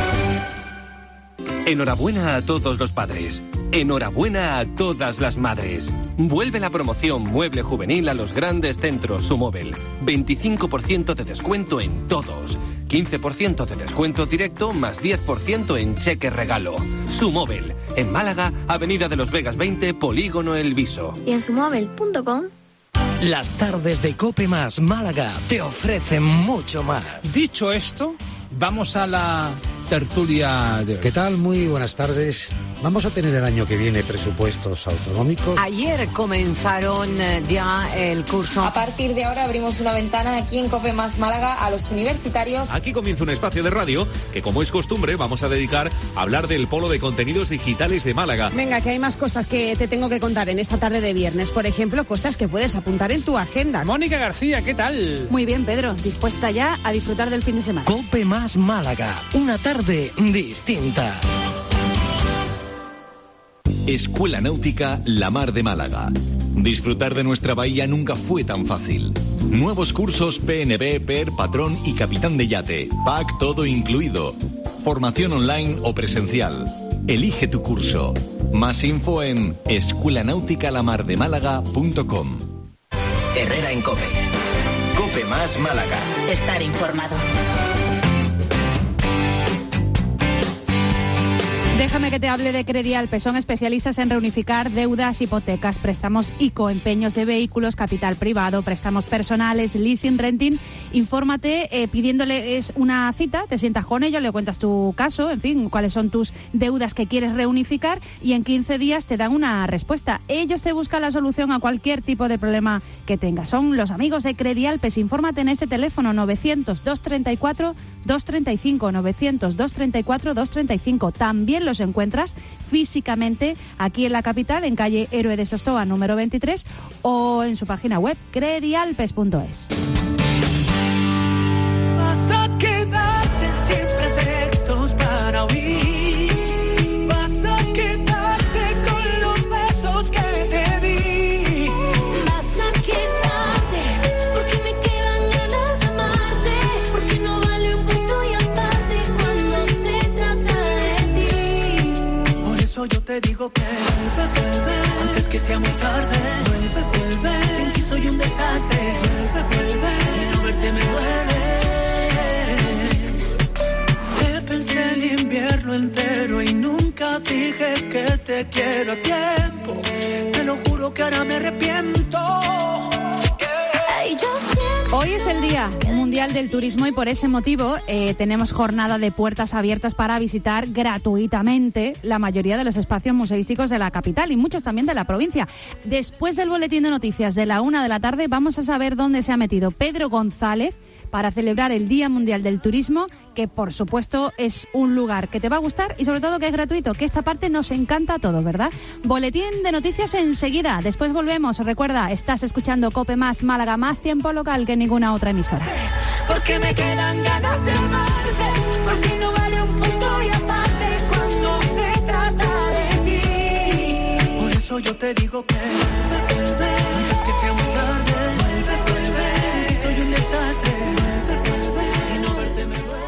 Enhorabuena a todos los padres. Enhorabuena a todas las madres. Vuelve la promoción Mueble Juvenil a los grandes centros Sumóvel. 25% de descuento en todos. 15% de descuento directo más 10% en cheque regalo. Sumóvel. En Málaga, Avenida de los Vegas 20, Polígono El Viso. Y en sumóvel.com. Las tardes de COPE más Málaga te ofrecen mucho más. Dicho esto, vamos a la tertulia de hoy. ¿Qué tal? Muy buenas tardes. Vamos a tener el año que viene presupuestos autonómicos. Ayer comenzaron ya el curso. A partir de ahora abrimos una ventana aquí en COPE más Málaga a los universitarios. Aquí comienza un espacio de radio que, como es costumbre, vamos a dedicar a hablar del Polo de Contenidos Digitales de Málaga. Venga, que hay más cosas que te tengo que contar en esta tarde de viernes. Por ejemplo, cosas que puedes apuntar en tu agenda. Mónica García, ¿qué tal? Muy bien, Pedro. Dispuesta ya a disfrutar del fin de semana. COPE más Málaga. Una tarde distinta. Escuela Náutica La Mar de Málaga. Disfrutar de nuestra bahía nunca fue tan fácil. Nuevos cursos PNB, PER, Patrón y Capitán de Yate. Pack todo incluido. Formación online o presencial. Elige tu curso. Más info en escuelanauticalamardemálaga.com. Herrera en COPE. COPE más Málaga. Estar informado. Déjame que te hable de Credialpe. Son especialistas en reunificar deudas, hipotecas, préstamos ICO, empeños de vehículos, capital privado, préstamos personales, leasing, renting. Infórmate pidiéndoles una cita, te sientas con ellos, le cuentas tu caso, en fin, cuáles son tus deudas que quieres reunificar y en 15 días te dan una respuesta. Ellos te buscan la solución a cualquier tipo de problema que tengas. Son los amigos de Credialpe. Infórmate en ese teléfono 900-234-235, 900-234-235. También los encuentras físicamente aquí en la capital, en calle Héroe de Sostoa, número 23, o en su página web, credialpes.es. Vas a quedarte siempre textos para oír. Vas a quedarte con los besos que te di. Vas a quedarte porque me quedan ganas de amarte. Porque no vale un punto y aparte cuando se trata de ti. Por eso yo te digo que vuelve, antes que sea muy tarde. Vuelve, sin ti soy un desastre. Vuelve, y no verte me duele. Te pensé el invierno entero y nunca dije que te quiero a tiempo. Te lo juro que ahora me arrepiento. Hoy es el Día Mundial del Turismo y por ese motivo tenemos jornada de puertas abiertas para visitar gratuitamente la mayoría de los espacios museísticos de la capital y muchos también de la provincia. Después del boletín de noticias de la 1 de la tarde vamos a saber dónde se ha metido Pedro González para celebrar el Día Mundial del Turismo, que por supuesto es un lugar que te va a gustar y sobre todo que es gratuito, que esta parte nos encanta a todos, ¿verdad? Boletín de noticias enseguida, después volvemos. Recuerda, estás escuchando COPE Más Málaga, más tiempo local que ninguna otra emisora. Porque me quedan ganas de amarte, porque no vale un punto y aparte cuando se trata de ti. Por eso yo te digo que vuelve, antes que sea muy tarde. Vuelve, sin ti soy un desastre. Vuelve, y no verte me duele.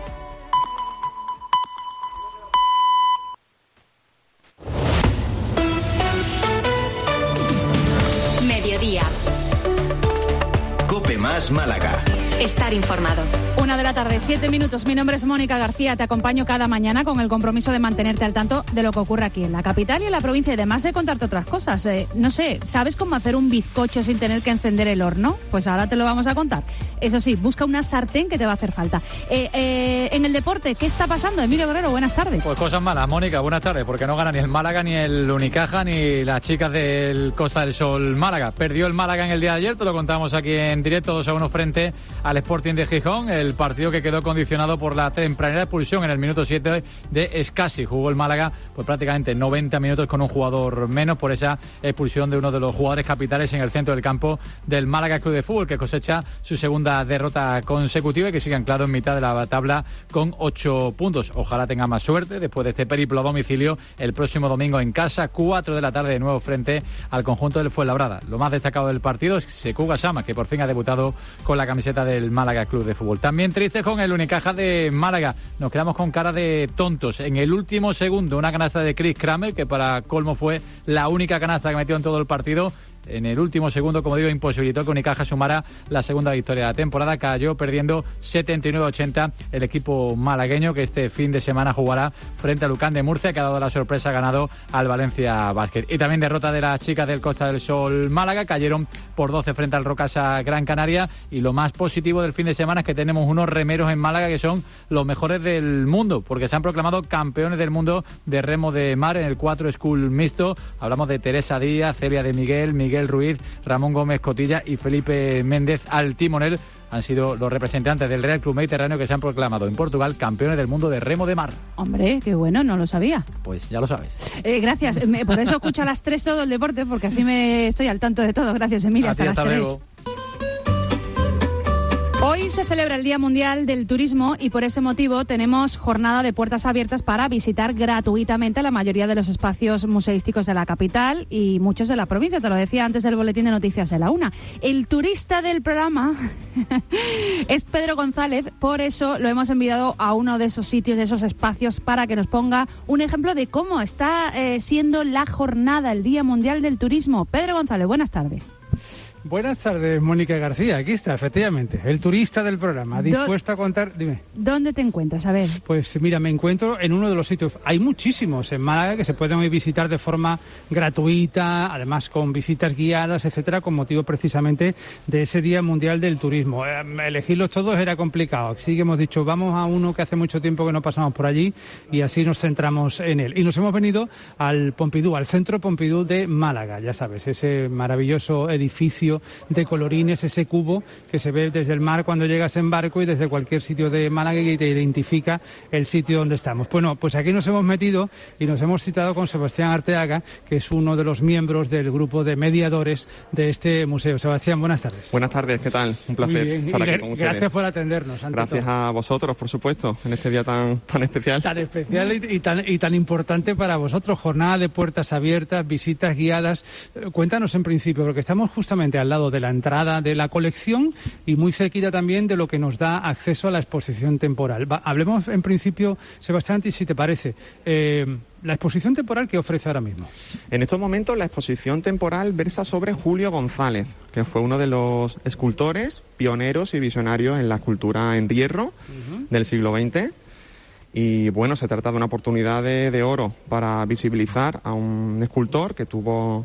Mediodía. COPE Más Málaga. Estar informado. 1:07 p.m. Mi nombre es Mónica García. Te acompaño cada mañana con el compromiso de mantenerte al tanto de lo que ocurre aquí en la capital y en la provincia, y además de contarte otras cosas. No sé, ¿sabes cómo hacer un bizcocho sin tener que encender el horno? Pues ahora te lo vamos a contar. Eso sí, busca una sartén que te va a hacer falta. En el deporte, ¿qué está pasando? Emilio Guerrero, buenas tardes. Pues cosas malas, Mónica, buenas tardes, porque no gana ni el Málaga, ni el Unicaja, ni las chicas del Costa del Sol Málaga. Perdió el Málaga en el día de ayer, te lo contamos aquí en directo, 2-1 frente al Sporting de Gijón, el partido que quedó condicionado por la tempranera expulsión en el minuto 7 de Escasi. Jugó el Málaga pues prácticamente 90 minutos con un jugador menos por esa expulsión de uno de los jugadores capitales en el centro del campo del Málaga Club de Fútbol, que cosecha su segunda derrota consecutiva y que sigue anclado en mitad de la tabla con 8 puntos. Ojalá tenga más suerte después de este periplo a domicilio el próximo domingo en casa, 4 de la tarde de nuevo frente al conjunto del Fuenlabrada. Lo más destacado del partido es Sekou Gassama, que por fin ha debutado con la camiseta del Málaga Club de Fútbol. También triste con el Unicaja de Málaga. Nos quedamos con cara de tontos. En el último segundo, una canasta de Chris Kramer, que para colmo fue la única canasta que metió en todo el partido. En el último segundo, como digo, imposibilitó que Unicaja sumara la segunda victoria de la temporada. Cayó perdiendo 79-80 el equipo malagueño, que este fin de semana jugará frente a Lucán de Murcia, que ha dado la sorpresa, ganado al Valencia Basket. Y también derrota de las chicas del Costa del Sol Málaga, cayeron por 12 frente al Rocasa Gran Canaria. Y lo más positivo del fin de semana es que tenemos unos remeros en Málaga que son los mejores del mundo, porque se han proclamado campeones del mundo de remo de mar en el 4 School mixto. Hablamos de Teresa Díaz, Celia de Miguel Ruiz, Ramón Gómez Cotilla y Felipe Méndez al timonel. Han sido los representantes del Real Club Mediterráneo que se han proclamado en Portugal campeones del mundo de remo de mar. Hombre, qué bueno, no lo sabía. Pues ya lo sabes. Gracias, por eso escucho a las 3 todo el deporte, porque así me estoy al tanto de todo. Gracias, Emilia, hasta las 3. Luego. Hoy se celebra el Día Mundial del Turismo y por ese motivo tenemos jornada de puertas abiertas para visitar gratuitamente la mayoría de los espacios museísticos de la capital y muchos de la provincia. Te lo decía antes del boletín de noticias de la 1. El turista del programa es Pedro González, por eso lo hemos enviado a uno de esos sitios, de esos espacios, para que nos ponga un ejemplo de cómo está siendo la jornada, el Día Mundial del Turismo. Pedro González, buenas tardes. Buenas tardes, Mónica García. Aquí está, efectivamente, el turista del programa, dispuesto a contar... Dime. ¿Dónde te encuentras? A ver. Pues mira, me encuentro en uno de los sitios. Hay muchísimos en Málaga que se pueden visitar de forma gratuita, además con visitas guiadas, etcétera, con motivo precisamente de ese Día Mundial del Turismo. Elegirlos todos era complicado, así que hemos dicho, vamos a uno que hace mucho tiempo que no pasamos por allí y así nos centramos en él. Y nos hemos venido al Pompidou, al Centro Pompidou de Málaga, ya sabes, ese maravilloso edificio de colorines, ese cubo que se ve desde el mar cuando llegas en barco y desde cualquier sitio de Málaga y te identifica el sitio donde estamos. Bueno, pues aquí nos hemos metido y nos hemos citado con Sebastián Arteaga, que es uno de los miembros del grupo de mediadores de este museo. Sebastián, buenas tardes. Buenas tardes, ¿qué tal? Un placer estar aquí con ustedes. Gracias por atendernos. Gracias a vosotros, por supuesto, en este día tan especial. Tan especial y tan importante para vosotros. Jornada de puertas abiertas, visitas guiadas. Cuéntanos en principio, porque estamos justamente al lado de la entrada de la colección y muy cerquita también de lo que nos da acceso a la exposición temporal. Hablemos en principio, Sebastián, si te parece, la exposición temporal que ofrece ahora mismo. En estos momentos la exposición temporal versa sobre Julio González, que fue uno de los escultores pioneros y visionarios en la escultura en hierro del siglo XX. Y bueno, se trata de una oportunidad de oro para visibilizar a un escultor que tuvo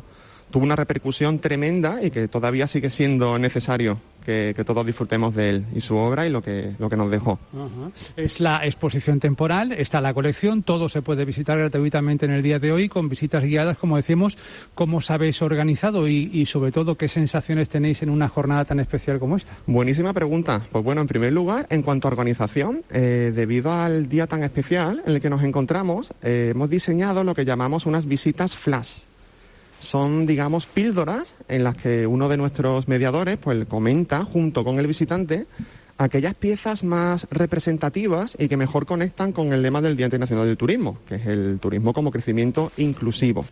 tuvo una repercusión tremenda y que todavía sigue siendo necesario que todos disfrutemos de él y su obra y lo que nos dejó. Uh-huh. Es la exposición temporal, está la colección, todo se puede visitar gratuitamente en el día de hoy con visitas guiadas, como decimos. ¿Cómo os habéis organizado y sobre todo qué sensaciones tenéis en una jornada tan especial como esta? Buenísima pregunta. Pues bueno, en primer lugar, en cuanto a organización, debido al día tan especial en el que nos encontramos, hemos diseñado lo que llamamos unas visitas flash. Son, digamos, píldoras en las que uno de nuestros mediadores pues comenta junto con el visitante aquellas piezas más representativas y que mejor conectan con el lema del Día Internacional del Turismo, que es el turismo como crecimiento inclusivo.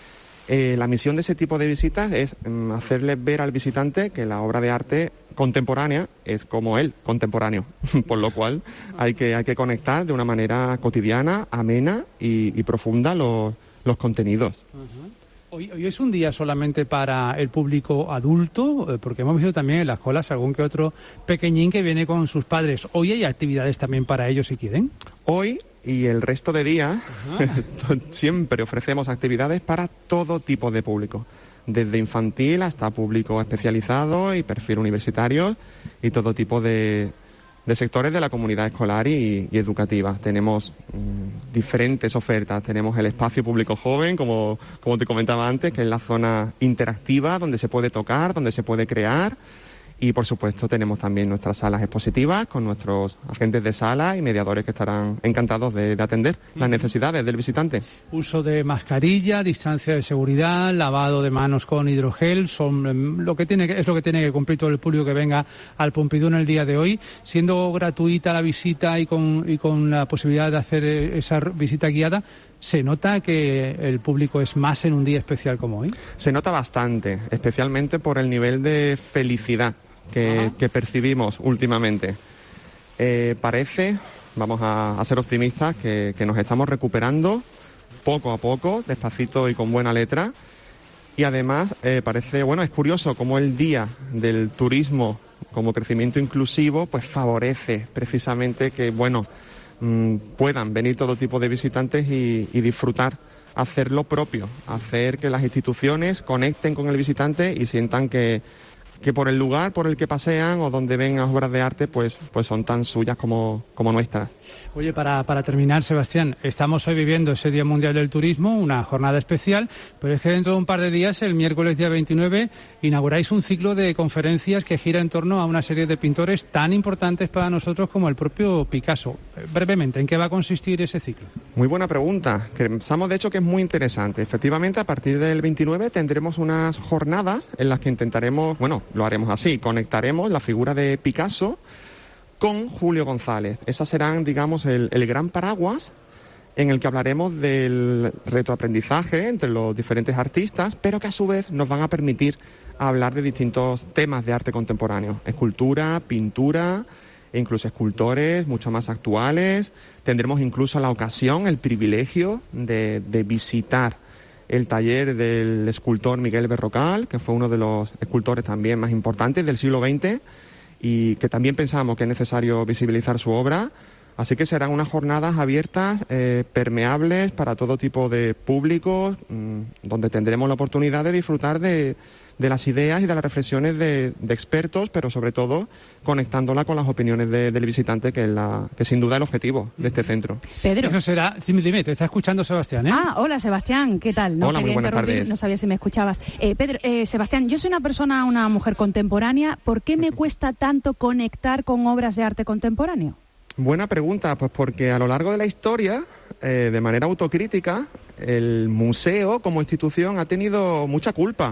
La misión de ese tipo de visitas es hacerles ver al visitante que la obra de arte contemporánea es como él, contemporáneo, por lo cual hay que conectar de una manera cotidiana, amena y profunda los contenidos. Uh-huh. Hoy es un día solamente para el público adulto, porque hemos visto también en las colas algún que otro pequeñín que viene con sus padres. ¿Hoy hay actividades también para ellos si quieren? Hoy y el resto de días siempre ofrecemos actividades para todo tipo de público, desde infantil hasta público especializado y perfil universitario y todo tipo de sectores de la comunidad escolar y educativa. Tenemos diferentes ofertas. Tenemos el espacio público joven, como te comentaba antes, que es la zona interactiva donde se puede tocar, donde se puede crear. Y, por supuesto, tenemos también nuestras salas expositivas con nuestros agentes de sala y mediadores que estarán encantados de atender las necesidades del visitante. Uso de mascarilla, distancia de seguridad, lavado de manos con hidrogel, son lo que tiene que cumplir todo el público que venga al Pompidou en el día de hoy. Siendo gratuita la visita y con la posibilidad de hacer esa visita guiada, ¿se nota que el público es más en un día especial como hoy? Se nota bastante, especialmente por el nivel de felicidad que percibimos últimamente. Parece, vamos a ser optimistas, que nos estamos recuperando poco a poco, despacito y con buena letra. Y además parece, es curioso cómo el Día del Turismo como crecimiento inclusivo pues favorece precisamente que, puedan venir todo tipo de visitantes y disfrutar, hacer lo propio, hacer que las instituciones conecten con el visitante y sientan que por el lugar por el que pasean o donde ven las obras de arte pues son tan suyas como nuestras. Oye, para terminar, Sebastián, estamos hoy viviendo ese Día Mundial del Turismo, una jornada especial, pero es que dentro de un par de días, el miércoles día 29, inauguráis un ciclo de conferencias que gira en torno a una serie de pintores tan importantes para nosotros como el propio Picasso. Brevemente, ¿en qué va a consistir ese ciclo? Muy buena pregunta. Pensamos, de hecho, que es muy interesante. Efectivamente, a partir del 29 tendremos unas jornadas en las que intentaremos, lo haremos así, conectaremos la figura de Picasso con Julio González. Esas serán, digamos, el gran paraguas en el que hablaremos del retroaprendizaje entre los diferentes artistas, pero que a su vez nos van a permitir hablar de distintos temas de arte contemporáneo, escultura, pintura e incluso escultores mucho más actuales. Tendremos incluso la ocasión, el privilegio de visitar el taller del escultor Miguel Berrocal, que fue uno de los escultores también más importantes del siglo XX y que también pensamos que es necesario visibilizar su obra. Así que serán unas jornadas abiertas, permeables para todo tipo de públicos, donde tendremos la oportunidad de disfrutar de las ideas y de las reflexiones de expertos, pero sobre todo conectándola con las opiniones del visitante, que es sin duda el objetivo de este centro. Pedro. Eso será, dime, te está escuchando Sebastián, ¿eh? Hola Sebastián, ¿qué tal? Hola, muy buenas tardes. No sabía si me escuchabas. Pedro, Sebastián, yo soy una mujer contemporánea. ¿Por qué me cuesta tanto conectar con obras de arte contemporáneo? Buena pregunta, pues porque a lo largo de la historia, de manera autocrítica, el museo como institución ha tenido mucha culpa.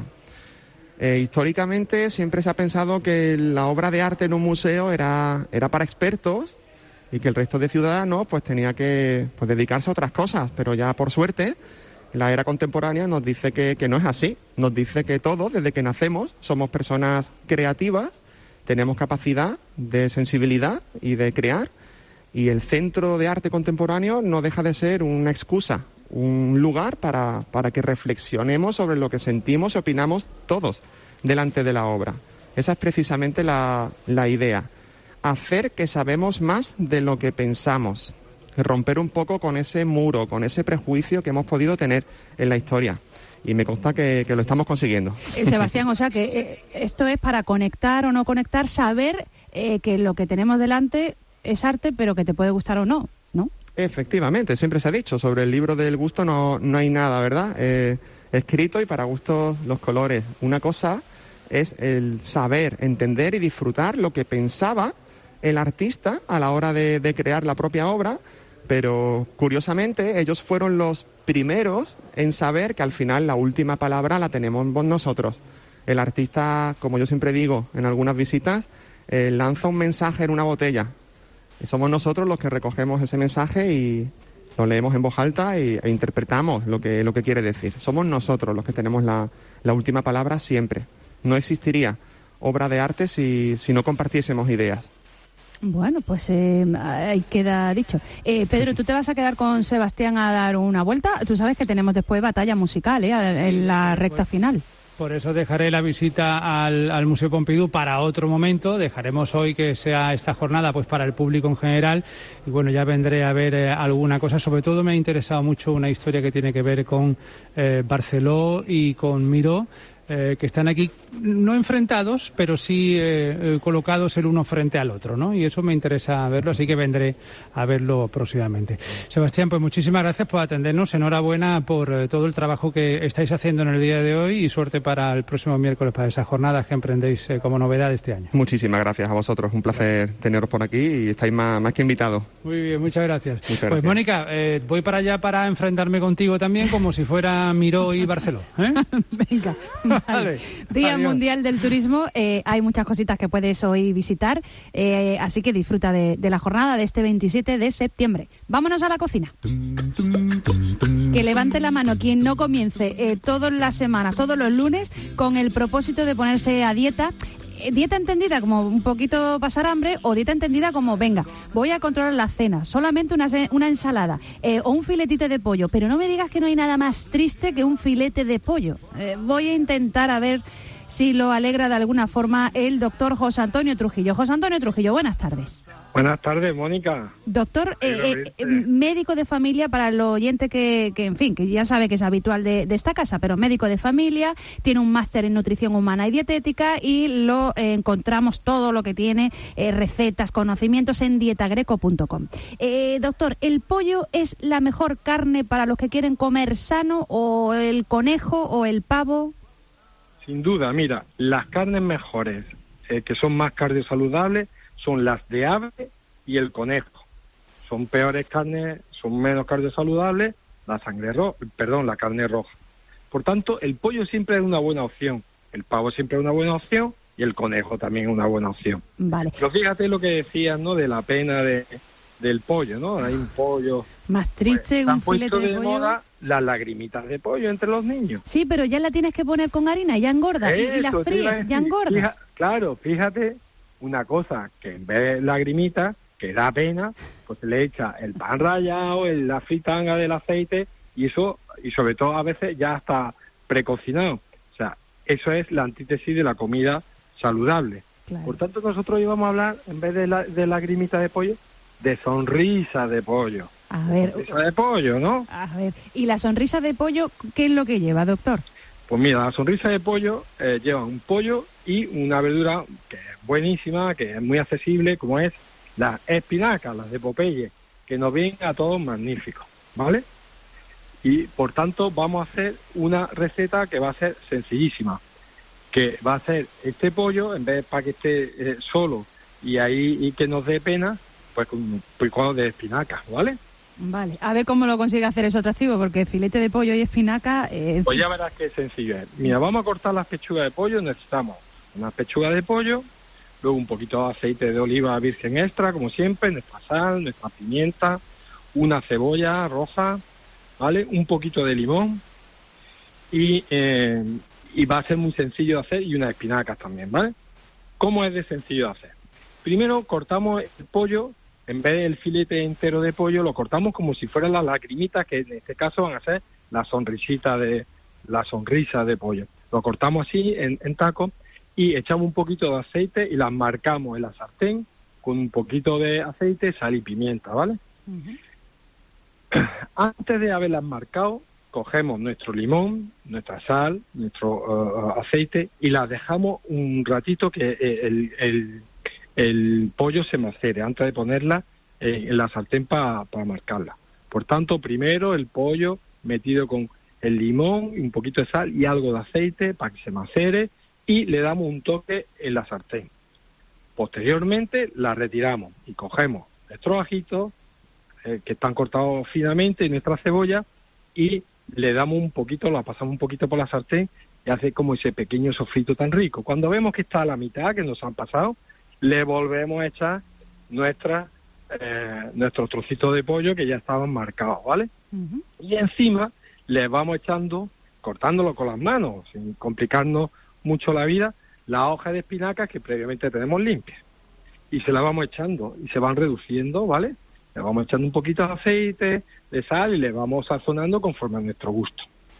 Históricamente siempre se ha pensado que la obra de arte en un museo era para expertos y que el resto de ciudadanos pues tenía que dedicarse a otras cosas, pero ya por suerte la era contemporánea nos dice que no es así. Nos dice que todos, desde que nacemos, somos personas creativas, tenemos capacidad de sensibilidad y de crear, y el Centro de Arte Contemporáneo no deja de ser una excusa, un lugar para que reflexionemos sobre lo que sentimos y opinamos todos delante de la obra. Esa es precisamente la idea, hacer que sabemos más de lo que pensamos, romper un poco con ese muro, con ese prejuicio que hemos podido tener en la historia. y me consta que lo estamos consiguiendo. Sebastián, o sea que esto es para conectar o no conectar, saber que lo que tenemos delante es arte, pero que te puede gustar o no, ¿no? Efectivamente, siempre se ha dicho, sobre el libro del gusto no hay nada, ¿verdad? Escrito y para gustos los colores. Una cosa es el saber, entender y disfrutar lo que pensaba el artista a la hora de crear la propia obra, pero curiosamente ellos fueron los primeros en saber que al final la última palabra la tenemos nosotros. El artista, como yo siempre digo en algunas visitas, lanza un mensaje en una botella y somos nosotros los que recogemos ese mensaje y lo leemos en voz alta e interpretamos lo que quiere decir. Somos nosotros los que tenemos la última palabra siempre. No existiría obra de arte si no compartiésemos ideas. Bueno, pues ahí queda dicho. Pedro, ¿tú te vas a quedar con Sebastián a dar una vuelta? Tú sabes que tenemos después batalla musical en la recta final. Por eso dejaré la visita al Museo Pompidou para otro momento. Dejaremos hoy que sea esta jornada pues para el público en general. Y bueno, ya vendré a ver alguna cosa. Sobre todo me ha interesado mucho una historia que tiene que ver con Barceló y con Miró, que están aquí no enfrentados, pero sí colocados el uno frente al otro, ¿no? Y eso me interesa verlo, así que vendré a verlo próximamente. Sebastián, pues muchísimas gracias por atendernos, enhorabuena por todo el trabajo que estáis haciendo en el día de hoy y suerte para el próximo miércoles, para esas jornadas que emprendéis como novedad este año. Muchísimas gracias a vosotros, un placer teneros por aquí y estáis más que invitados. Muy bien, muchas gracias. Muchas gracias. Pues Mónica, voy para allá para enfrentarme contigo también como si fuera Miró y Barceló, ¿eh? Venga. Vale. Día Adiós. Mundial del Turismo, hay muchas cositas que puedes hoy visitar, así que disfruta de la jornada de este 27 de septiembre. Vámonos a la cocina. Que levante la mano quien no comience todas las semanas, todos los lunes, con el propósito de ponerse a dieta. Dieta entendida como un poquito pasar hambre o dieta entendida como, venga, voy a controlar la cena, solamente una ensalada o un filetito de pollo, pero no me digas que no hay nada más triste que un filete de pollo. Voy a intentar a ver si lo alegra de alguna forma el doctor José Antonio Trujillo. José Antonio Trujillo, buenas tardes. Buenas tardes, Mónica. Doctor, médico de familia, para el oyente que en fin, que ya sabe que es habitual de esta casa, pero médico de familia, tiene un máster en nutrición humana y dietética y lo encontramos todo lo que tiene, recetas, conocimientos en dietagreco.com. Doctor, ¿el pollo es la mejor carne para los que quieren comer sano o el conejo o el pavo? Sin duda, mira, las carnes mejores, que son más cardiosaludables, son las de ave y el conejo. Son peores carnes, son menos cardiosaludables, la carne roja. Por tanto, el pollo siempre es una buena opción, el pavo siempre es una buena opción y el conejo también es una buena opción. Vale. Pero fíjate lo que decías, ¿no?, de la pena del pollo, ¿no? Hay un pollo... Más triste, pues, un filete de pollo. Moda las lagrimitas de pollo entre los niños. Sí, pero ya la tienes que poner con harina, ya engorda. Y las fríes, ya engorda. Claro, fíjate una cosa, que en vez de lagrimitas, que da pena, pues se le echa el pan rallado, la fritanga del aceite, y eso, y sobre todo a veces ya está precocinado. O sea, eso es la antítesis de la comida saludable. Claro. Por tanto, nosotros íbamos a hablar, en vez de lagrimita de pollo, de sonrisa de pollo. A ver, sonrisa de pollo, ¿no? A ver, ¿y la sonrisa de pollo qué es lo que lleva, doctor? Pues mira, la sonrisa de pollo lleva un pollo y una verdura que es buenísima, que es muy accesible, como es las espinacas, las de Popeye, que nos vienen a todos magníficos, ¿vale? Y por tanto vamos a hacer una receta que va a ser sencillísima, que va a ser este pollo, en vez para que esté solo y que nos dé pena, pues con un pico de espinacas, ¿vale? Vale, a ver cómo lo consigue hacer eso atractivo, porque filete de pollo y espinaca... Pues ya verás qué sencillo es. Mira, vamos a cortar las pechugas de pollo. Necesitamos una pechuga de pollo, luego un poquito de aceite de oliva virgen extra, como siempre, nuestra sal, nuestra pimienta, una cebolla roja, ¿vale? Un poquito de limón y va a ser muy sencillo de hacer, y unas espinacas también, ¿vale? ¿Cómo es de sencillo de hacer? Primero cortamos el pollo. En vez del filete entero de pollo, lo cortamos como si fueran las lagrimitas, que en este caso van a ser la sonrisa de pollo. Lo cortamos así en tacos y echamos un poquito de aceite y las marcamos en la sartén con un poquito de aceite, sal y pimienta, ¿vale? Uh-huh. Antes de haberlas marcado, cogemos nuestro limón, nuestra sal, nuestro aceite y la dejamos un ratito que el pollo se macere antes de ponerla en la sartén para marcarla. Por tanto, primero el pollo metido con el limón, un poquito de sal y algo de aceite para que se macere y le damos un toque en la sartén. Posteriormente la retiramos y cogemos nuestros ajitos que están cortados finamente y nuestra cebolla y le damos un poquito, la pasamos un poquito por la sartén y hace como ese pequeño sofrito tan rico. Cuando vemos que está a la mitad, que nos han pasado, le volvemos a echar nuestros trocitos de pollo que ya estaban marcados, ¿vale? Uh-huh. Y encima le vamos echando, cortándolo con las manos, sin complicarnos mucho la vida, las hojas de espinacas que previamente tenemos limpias. Y se las vamos echando y se van reduciendo, ¿vale? Le vamos echando un poquito de aceite, de sal y le vamos sazonando conforme a nuestro gusto.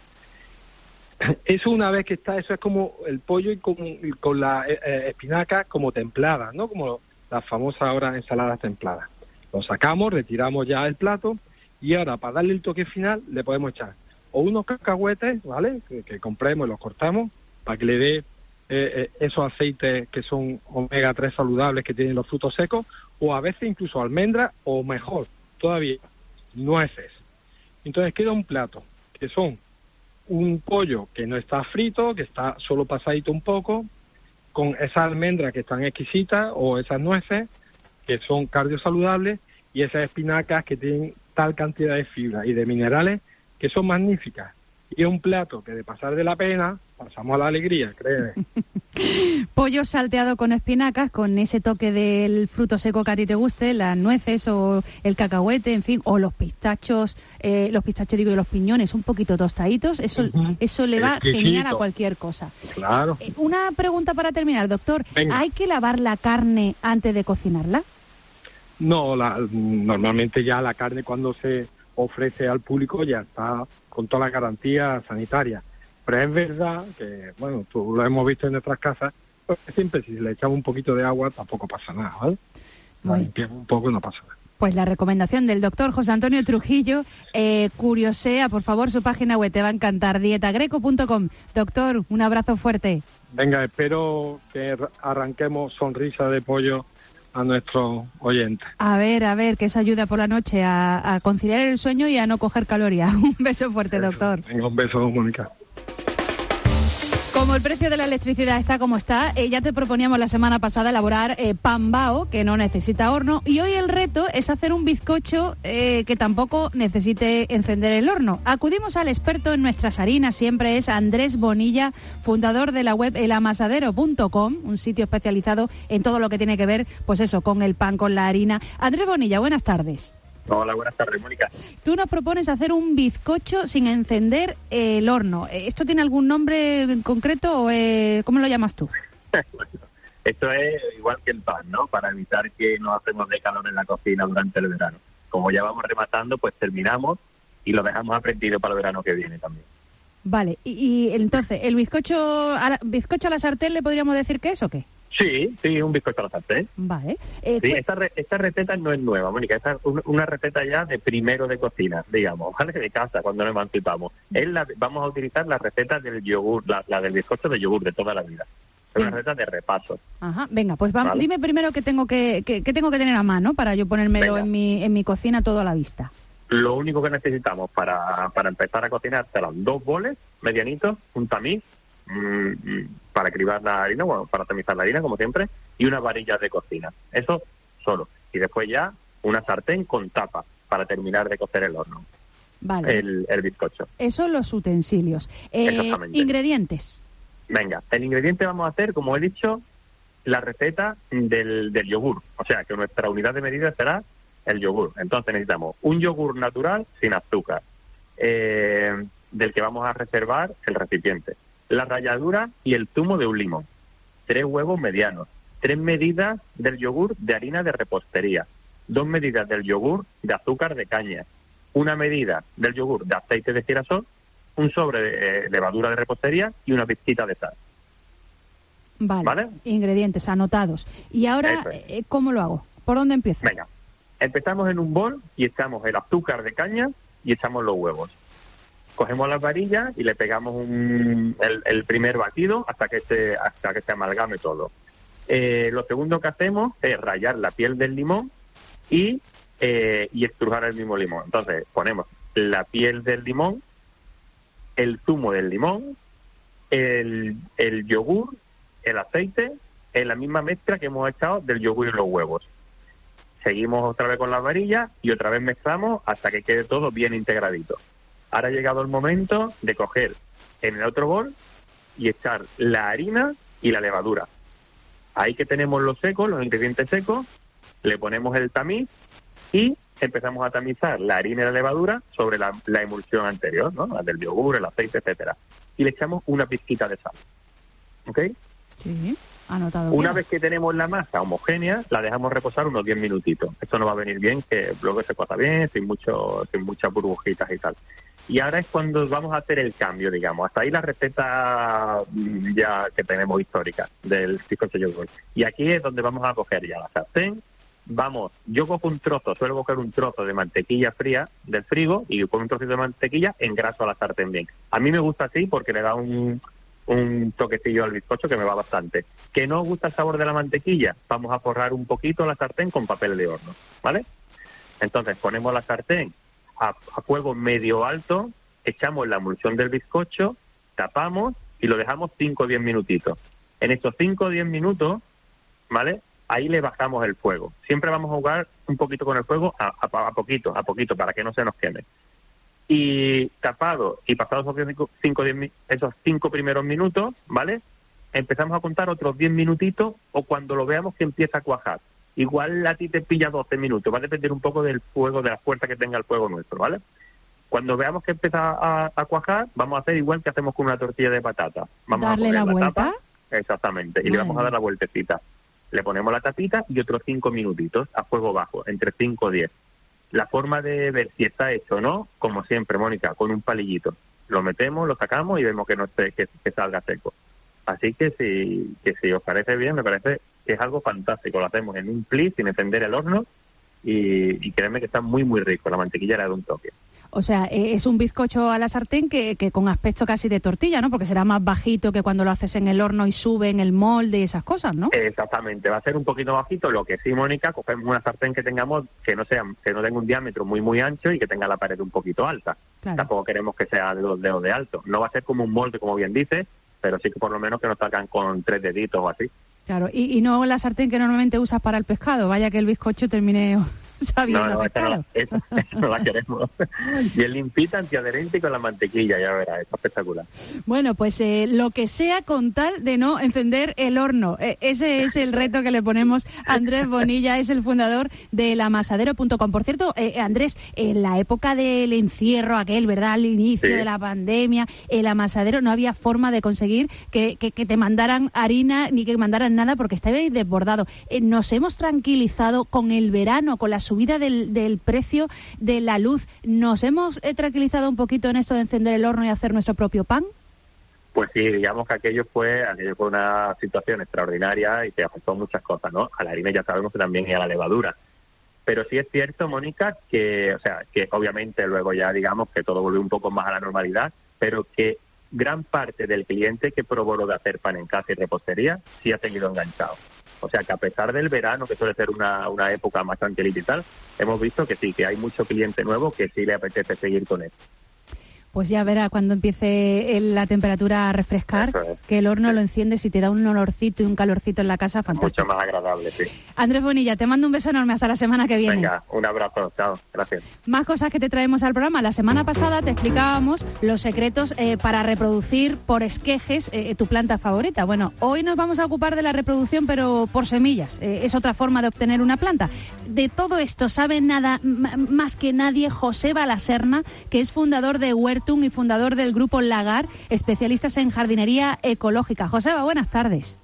Eso una vez que está, eso es como el pollo y con la espinaca como templada, ¿no? Como las famosas ahora ensaladas templadas. Lo sacamos, retiramos ya el plato y ahora para darle el toque final le podemos echar o unos cacahuetes, ¿vale? Que compremos y los cortamos para que le dé esos aceites que son omega 3 saludables que tienen los frutos secos, o a veces incluso almendras, o mejor todavía, nueces. Entonces queda un plato que son un pollo que no está frito, que está solo pasadito un poco, con esas almendras que están exquisitas, o esas nueces que son cardiosaludables, y esas espinacas que tienen tal cantidad de fibra y de minerales que son magníficas. Y es un plato que de pasar de la pena, pasamos a la alegría, créeme. Pollo salteado con espinacas, con ese toque del fruto seco que a ti te guste, las nueces o el cacahuete, en fin, o los pistachos y los piñones un poquito tostaditos, eso le va genial a cualquier cosa. Claro. Una pregunta para terminar, doctor. Venga. ¿Hay que lavar la carne antes de cocinarla? No, normalmente ya la carne cuando se ofrece al público ya está con toda la garantía sanitaria. Pero es verdad que, bueno, tú lo hemos visto en nuestras casas, pues siempre si le echamos un poquito de agua tampoco pasa nada, ¿vale? La limpiamos un poco y no pasa nada. Pues la recomendación del doctor José Antonio Trujillo, curiosea, por favor, su página web, te va a encantar, dietagreco.com. Doctor, un abrazo fuerte. Venga, espero que arranquemos sonrisa de pollo a nuestros oyentes. A ver, que eso ayuda por la noche a conciliar el sueño y a no coger calorías. Un beso fuerte, doctor. Venga, un beso, Mónica. Como el precio de la electricidad está como está, ya te proponíamos la semana pasada elaborar pan bao, que no necesita horno, y hoy el reto es hacer un bizcocho que tampoco necesite encender el horno. Acudimos al experto en nuestras harinas, siempre es Andrés Bonilla, fundador de la web elamasadero.com, un sitio especializado en todo lo que tiene que ver, pues eso, con el pan, con la harina. Andrés Bonilla, buenas tardes. Hola, buenas tardes, Mónica. Tú nos propones hacer un bizcocho sin encender el horno. ¿Esto tiene algún nombre en concreto o cómo lo llamas tú? Bueno, esto es igual que el pan, ¿no? Para evitar que nos hacemos de calor en la cocina durante el verano. Como ya vamos rematando, pues terminamos y lo dejamos aprendido para el verano que viene también. Vale, y entonces, ¿el bizcocho a la sartén le podríamos decir que es o qué? Sí, un bizcocho a la sartén. Vale. Sí, esta receta no es nueva, Mónica. Esta es una receta ya de primero de cocina, digamos. Ojalá que de casa, cuando nos emancipamos. Vamos a utilizar la receta del yogur, la del bizcocho de yogur de toda la vida. Es una receta de repaso. Ajá, venga, pues vamos, ¿vale? Dime primero qué tengo que tener a mano para yo ponérmelo en mi cocina todo a la vista. Lo único que necesitamos para empezar a cocinar serán 2 boles medianitos, un tamiz, para cribar la harina, bueno, para tamizar la harina, como siempre, y una varilla de cocina. Eso solo. Y después ya una sartén con tapa para terminar de cocer el horno. Vale. El bizcocho. Eso los utensilios. Exactamente. Ingredientes. Venga, el ingrediente vamos a hacer, como he dicho, la receta del yogur. O sea, que nuestra unidad de medida será el yogur. Entonces necesitamos un yogur natural sin azúcar, del que vamos a reservar el recipiente. La ralladura y el zumo de un limón, 3 huevos medianos, 3 medidas del yogur de harina de repostería, 2 medidas del yogur de azúcar de caña, 1 medida del yogur de aceite de girasol, un sobre de levadura de repostería y una pizquita de sal. Vale. Ingredientes anotados. Y ahora, ¿cómo lo hago? ¿Por dónde empiezo? Venga, empezamos en un bol y echamos el azúcar de caña y echamos los huevos. cogemos las varillas y le pegamos el primer batido hasta que se amalgame todo. Lo segundo que hacemos es rallar la piel del limón y estrujar el mismo limón. Entonces ponemos la piel del limón, el zumo del limón, el yogur, el aceite, en la misma mezcla que hemos echado del yogur y los huevos. Seguimos otra vez con las varillas y otra vez mezclamos hasta que quede todo bien integradito. Ahora ha llegado el momento de coger en el otro bol y echar la harina y la levadura. Ahí que tenemos los ingredientes secos, le ponemos el tamiz y empezamos a tamizar la harina y la levadura sobre la emulsión anterior, ¿no? La del yogur, el aceite, etcétera. Y le echamos una pizquita de sal. ¿Ok? Sí, anotado. Una vez que tenemos la masa homogénea, la dejamos reposar unos 10 minutitos. Esto nos va a venir bien, que luego se cuaja bien, sin muchas burbujitas y tal. Y ahora es cuando vamos a hacer el cambio, digamos. Hasta ahí la receta ya que tenemos histórica del bizcocho yogur. Y aquí es donde vamos a coger ya la sartén. Yo cojo suelo coger un trozo de mantequilla fría del frigo y con un trocito de mantequilla engraso a la sartén bien. A mí me gusta así porque le da un toquecillo al bizcocho que me va bastante. ¿Que no os gusta el sabor de la mantequilla? Vamos a forrar un poquito la sartén con papel de horno, ¿vale? Entonces ponemos la sartén a fuego medio alto, echamos la emulsión del bizcocho, tapamos y lo dejamos 5 o 10 minutitos. En estos 5 o 10 minutos, ¿vale? Ahí le bajamos el fuego. Siempre vamos a jugar un poquito con el fuego a poquito, para que no se nos queme. Y tapado y pasados esos 5 primeros minutos, ¿vale? Empezamos a contar otros 10 minutitos o cuando lo veamos que empieza a cuajar. Igual a ti te pilla 12 minutos, va a depender un poco del fuego, de la fuerza que tenga el fuego nuestro, ¿vale? Cuando veamos que empieza a cuajar, vamos a hacer igual que hacemos con una tortilla de patata. Vamos ¿darle a poner la vuelta? Tapa, exactamente, y le vamos a dar la vueltecita. Le ponemos la tapita y otros 5 minutitos a fuego bajo, entre 5 o 10. La forma de ver si está hecho o no, como siempre, Mónica, con un palillito. Lo metemos, lo sacamos y vemos que no esté, que salga seco. Así que si os parece bien, me parece que es algo fantástico. Lo hacemos en un plis sin encender el horno y créeme que está muy, muy rico. La mantequilla le da un toque. O sea, es un bizcocho a la sartén que con aspecto casi de tortilla, ¿no? Porque será más bajito que cuando lo haces en el horno y sube en el molde y esas cosas, ¿no? Exactamente, va a ser un poquito bajito. Lo que sí, Mónica, cogemos una sartén que tengamos que no tenga un diámetro muy, muy ancho y que tenga la pared un poquito alta. Claro. Tampoco queremos que sea de 2 dedos de alto. No va a ser como un molde, como bien dices, pero sí que por lo menos que nos salgan con 3 deditos o así. Claro, y no la sartén que normalmente usas para el pescado, vaya que el bizcocho termine sabiendo pescado. Esa no la queremos. Y el limpita, antiadherente y con la mantequilla, ya verás, es espectacular. Bueno, pues lo que sea con tal de no encender el horno. Ese es el reto que le ponemos a Andrés Bonilla, es el fundador de lamasadero.com. Por cierto, Andrés, en la época del encierro aquel, ¿verdad? Al inicio de la pandemia, el amasadero no había forma de conseguir que te mandaran harina ni que mandaran nada porque estabais desbordado. Nos hemos tranquilizado con el verano, con la subida del precio de la luz. ¿Nos hemos tranquilizado un poquito en esto de encender el horno y hacer nuestro propio pan? Pues sí, digamos que aquello fue una situación extraordinaria y que afectó muchas cosas, ¿no? A la harina ya sabemos que también y a la levadura. Pero sí es cierto, Mónica, que obviamente luego ya digamos que todo volvió un poco más a la normalidad, pero que gran parte del cliente que probó lo de hacer pan en casa y repostería sí ha seguido enganchado. O sea que a pesar del verano, que suele ser una época más tranquilita y tal, hemos visto que sí, que hay mucho cliente nuevo que sí le apetece seguir con esto. Pues ya verá cuando empiece la temperatura a refrescar, que el horno lo enciendes y te da un olorcito y un calorcito en la casa fantástico. Mucho más agradable, sí. Andrés Bonilla, te mando un beso enorme, hasta la semana que viene. Venga, un abrazo, chao, gracias. Más cosas que te traemos al programa. La semana pasada te explicábamos los secretos para reproducir por esquejes tu planta favorita. Bueno, hoy nos vamos a ocupar de la reproducción, pero por semillas. Es otra forma de obtener una planta. De todo esto sabe nada más que nadie Joseba Laserna, que es fundador de Huertum y fundador del grupo Lagar, especialistas en jardinería ecológica. Joseba, buenas tardes.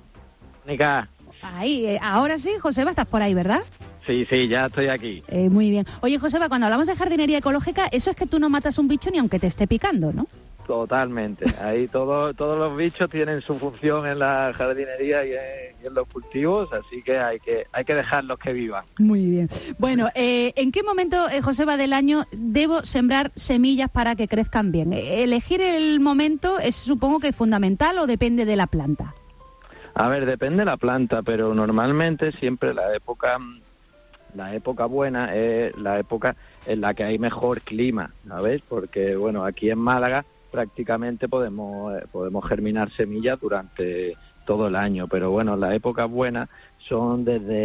Nica. Ahora sí, Joseba, estás por ahí, ¿verdad? Sí, ya estoy aquí. Muy bien. Oye, Joseba, cuando hablamos de jardinería ecológica, eso es que tú no matas un bicho ni aunque te esté picando, ¿no? Totalmente. Ahí todos los bichos tienen su función en la jardinería y en los cultivos, así que hay que dejarlos que vivan. Muy bien. Bueno, ¿en qué momento, Joseba, del año debo sembrar semillas para que crezcan bien? ¿Elegir el momento supongo que es fundamental o depende de la planta? A ver, depende de la planta, pero normalmente siempre la época buena es la época en la que hay mejor clima, ¿sabes? Porque, bueno, aquí en Málaga prácticamente podemos germinar semillas durante todo el año, pero bueno, las épocas buenas son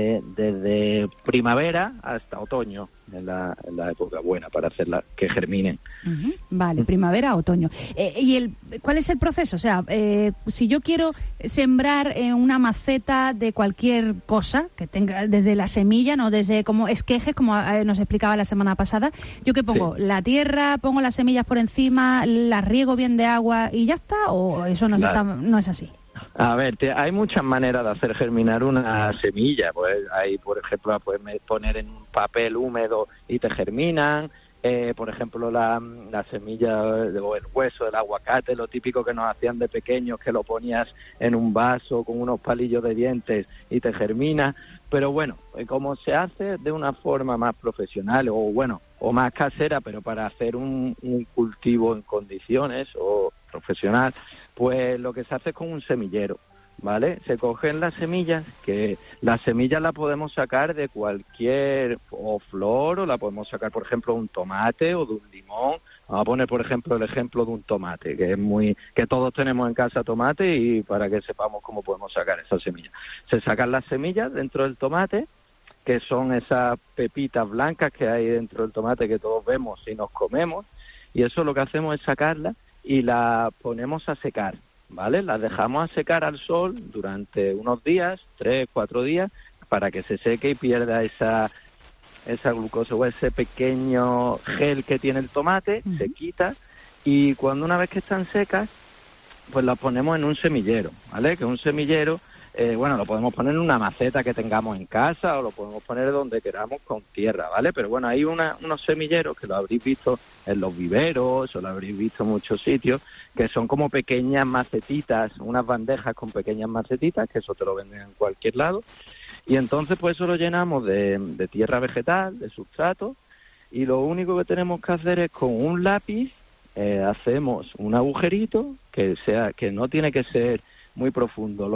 desde primavera hasta otoño, en la época buena para hacerlas que germinen. Uh-huh. Vale, primavera, otoño. ¿Y cuál es el proceso? O sea, si yo quiero sembrar una maceta de cualquier cosa, que tenga desde la semilla, no desde como esquejes, como nos explicaba la semana pasada, ¿yo qué pongo? Sí. ¿La tierra, pongo las semillas por encima, las riego bien de agua y ya está? ¿O eso no es así? A ver, hay muchas maneras de hacer germinar una semilla. Pues hay, por ejemplo, la puedes poner en un papel húmedo y te germinan. Por ejemplo, la semilla o el hueso del aguacate, lo típico que nos hacían de pequeños, que lo ponías en un vaso con unos palillos de dientes y te germina. Pero bueno, como se hace de una forma más profesional o más casera, pero para hacer un cultivo en condiciones o profesional, pues lo que se hace es con un semillero, ¿vale? Se cogen las semillas, que las semillas las podemos sacar de cualquier flor, o la podemos sacar, por ejemplo, de un tomate o de un limón. Vamos a poner, por ejemplo, el ejemplo de un tomate, que todos tenemos en casa tomate, y para que sepamos cómo podemos sacar esas semillas. Se sacan las semillas dentro del tomate, que son esas pepitas blancas que hay dentro del tomate que todos vemos y nos comemos, y eso lo que hacemos es sacarlas y las ponemos a secar, ¿vale? Las dejamos a secar al sol durante unos días, 3, 4 días, para que se seque y pierda esa glucosa o ese pequeño gel que tiene el tomate. Uh-huh. Se quita, y cuando una vez que están secas, pues las ponemos en un semillero, ¿vale? Que un semillero, lo podemos poner en una maceta que tengamos en casa, o lo podemos poner donde queramos con tierra, ¿vale? Pero bueno, hay unos semilleros que lo habréis visto en los viveros, o lo habréis visto en muchos sitios, que son como pequeñas macetitas, unas bandejas con pequeñas macetitas, que eso te lo venden en cualquier lado. Y entonces pues eso lo llenamos de tierra vegetal, de sustrato, y lo único que tenemos que hacer es con un lápiz, hacemos un agujerito, que no tiene que ser muy profundo,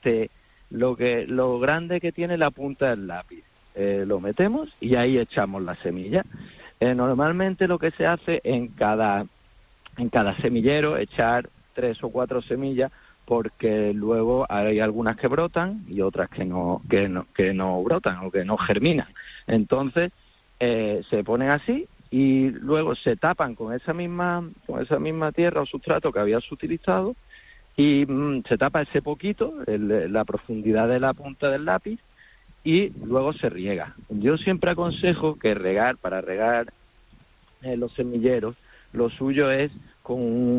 lo grande que tiene la punta del lápiz, lo metemos y ahí echamos la semilla. Normalmente lo que se hace en cada semillero, echar 3 o 4 semillas, porque luego hay algunas que brotan y otras que no brotan o que no germinan. Entonces se ponen así y luego se tapan con esa misma tierra o sustrato que habías utilizado, y se tapa ese poquito, la profundidad de la punta del lápiz, y luego se riega. Yo siempre aconsejo que para regar los semilleros, lo suyo es con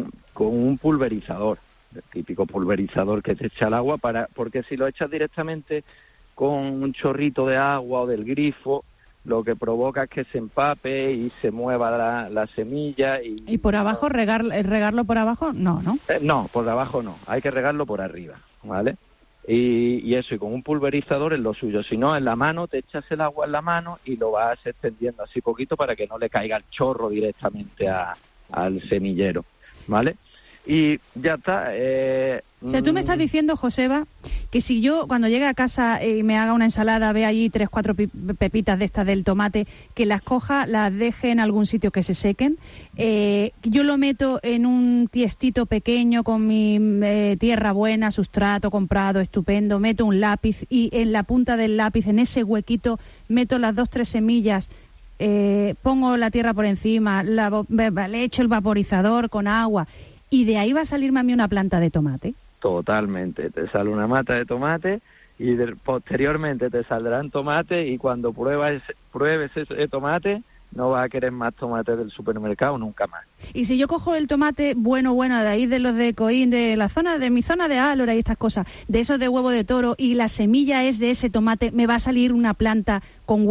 un pulverizador, el típico pulverizador que se echa al agua, porque si lo echas directamente con un chorrito de agua o del grifo, lo que provoca es que se empape y se mueva la semilla. ¿Y por abajo, regarlo por abajo? No. No, por abajo no, hay que regarlo por arriba, ¿vale? Y eso, y con un pulverizador es lo suyo. Si no, en la mano, te echas el agua en la mano y lo vas extendiendo así poquito para que no le caiga el chorro directamente al semillero, ¿vale? Y ya está. O sea, tú me estás diciendo, Joseba, que si yo cuando llegue a casa y me haga una ensalada, ve allí 3, 4 pepitas de estas del tomate, que las coja, las deje en algún sitio que se sequen, yo lo meto en un tiestito pequeño con mi tierra buena, sustrato comprado, estupendo, meto un lápiz y en la punta del lápiz, en ese huequito, meto las 2, 3 semillas, pongo la tierra por encima, le echo el vaporizador con agua, y de ahí va a salirme a mí una planta de tomate. Totalmente, te sale una mata de tomate y posteriormente te saldrán tomates, y cuando pruebes ese tomate no vas a querer más tomate del supermercado nunca más. Y si yo cojo el tomate bueno, de ahí de los de Coín, de mi zona de Álora y estas cosas, de esos de huevo de toro, y la semilla es de ese tomate, ¿me va a salir una planta con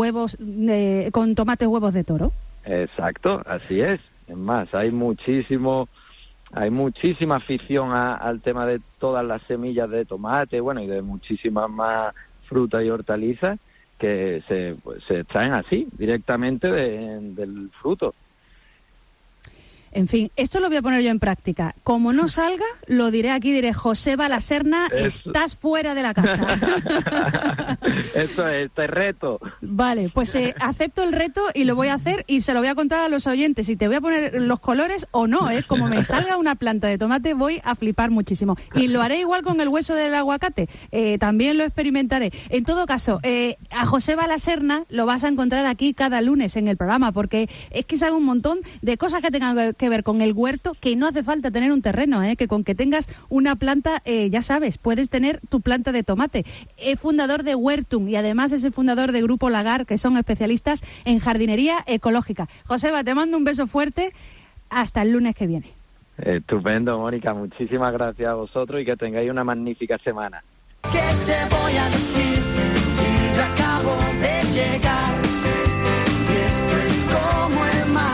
con tomates huevos de toro? Exacto, así es. Es más, hay muchísimos Hay muchísima afición al tema de todas las semillas de tomate, bueno, y de muchísimas más frutas y hortalizas que se extraen así, directamente del fruto. En fin, esto lo voy a poner yo en práctica. Como no salga, lo diré aquí, diré, Joseba La Serna, estás fuera de la casa. Eso es, te reto. Vale, pues acepto el reto y lo voy a hacer y se lo voy a contar a los oyentes. Si te voy a poner los colores o no, como me salga una planta de tomate, voy a flipar muchísimo. Y lo haré igual con el hueso del aguacate, también lo experimentaré. En todo caso, a Joseba La Serna lo vas a encontrar aquí cada lunes en el programa, porque es que sabe un montón de cosas que tengan que ver con el huerto, que no hace falta tener un terreno, que con que tengas una planta, ya sabes, puedes tener tu planta de tomate. Es fundador de Huertum y además es el fundador de Grupo Lagar, que son especialistas en jardinería ecológica. Joseba, te mando un beso fuerte, hasta el lunes que viene. Estupendo, Mónica, muchísimas gracias a vosotros y que tengáis una magnífica semana. ¿Qué te voy a decir si yo acabo de llegar? Si esto es como el mar.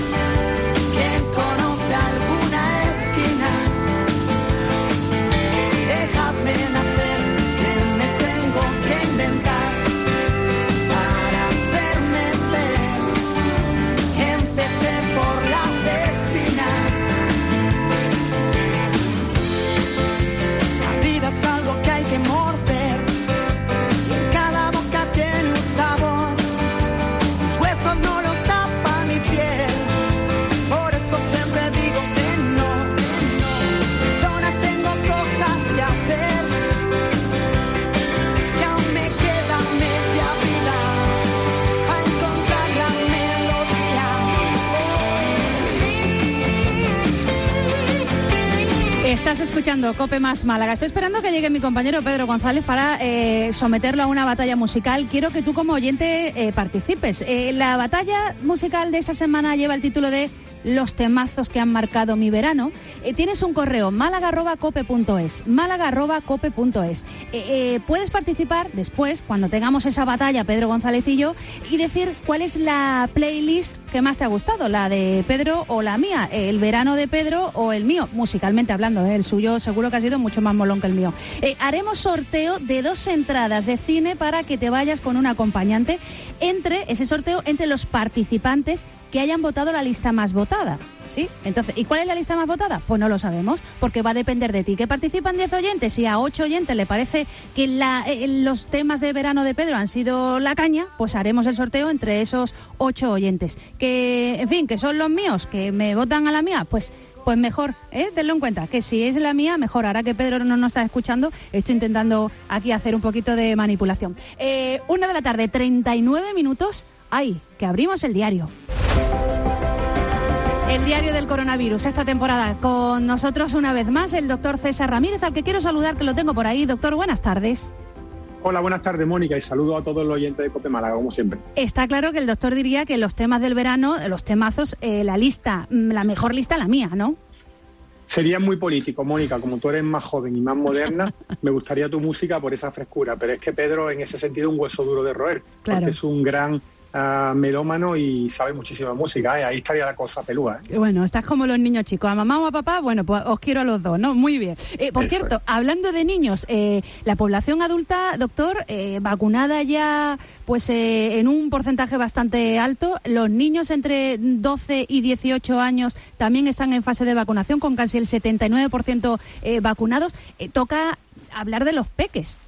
Estás escuchando COPE más Málaga. Estoy esperando que llegue mi compañero Pedro González para someterlo a una batalla musical. Quiero que tú como oyente participes. La batalla musical de esa semana lleva el título de Los temazos que han marcado mi verano. Tienes un correo, málaga@cope.es, málaga@cope.es. Puedes participar después, cuando tengamos esa batalla, Pedro González y yo, y decir cuál es la playlist que más te ha gustado, la de Pedro o la mía, el verano de Pedro o el mío, musicalmente hablando, el suyo seguro que ha sido mucho más molón que el mío. Haremos sorteo de 2 entradas de cine para que te vayas con un acompañante entre los participantes que hayan votado la lista más votada, ¿sí? Entonces, ¿y cuál es la lista más votada? Pues no lo sabemos, porque va a depender de ti. Que participan 10 oyentes y a 8 oyentes le parece que los temas de verano de Pedro han sido la caña, pues haremos el sorteo entre esos 8 oyentes. Que, en fin, que son los míos, que me votan a la mía, pues mejor, tenlo en cuenta, que si es la mía, mejor. Ahora que Pedro no nos está escuchando, estoy intentando aquí hacer un poquito de manipulación. 1:39 p.m, ¡ay!, que abrimos el diario. El diario del coronavirus, esta temporada. Con nosotros una vez más el doctor César Ramírez, al que quiero saludar, que lo tengo por ahí. Doctor, buenas tardes. Hola, buenas tardes, Mónica, y saludo a todos los oyentes de COPE Málaga, como siempre. Está claro que el doctor diría que los temas del verano, los temazos, la mejor lista, la mía, ¿no? Sería muy político, Mónica, como tú eres más joven y más moderna, me gustaría tu música por esa frescura, pero es que Pedro, en ese sentido, un hueso duro de roer, claro, porque es un gran melómano y sabe muchísima música, ahí estaría la cosa pelúa. Bueno, estás como los niños chicos, a mamá o a papá, bueno, pues os quiero a los dos, ¿no? Muy bien. Por cierto, hablando de niños, la población adulta, doctor, vacunada ya pues en un porcentaje bastante alto, los niños entre 12 y 18 años también están en fase de vacunación, con casi el 79% vacunados. Toca hablar de los peques.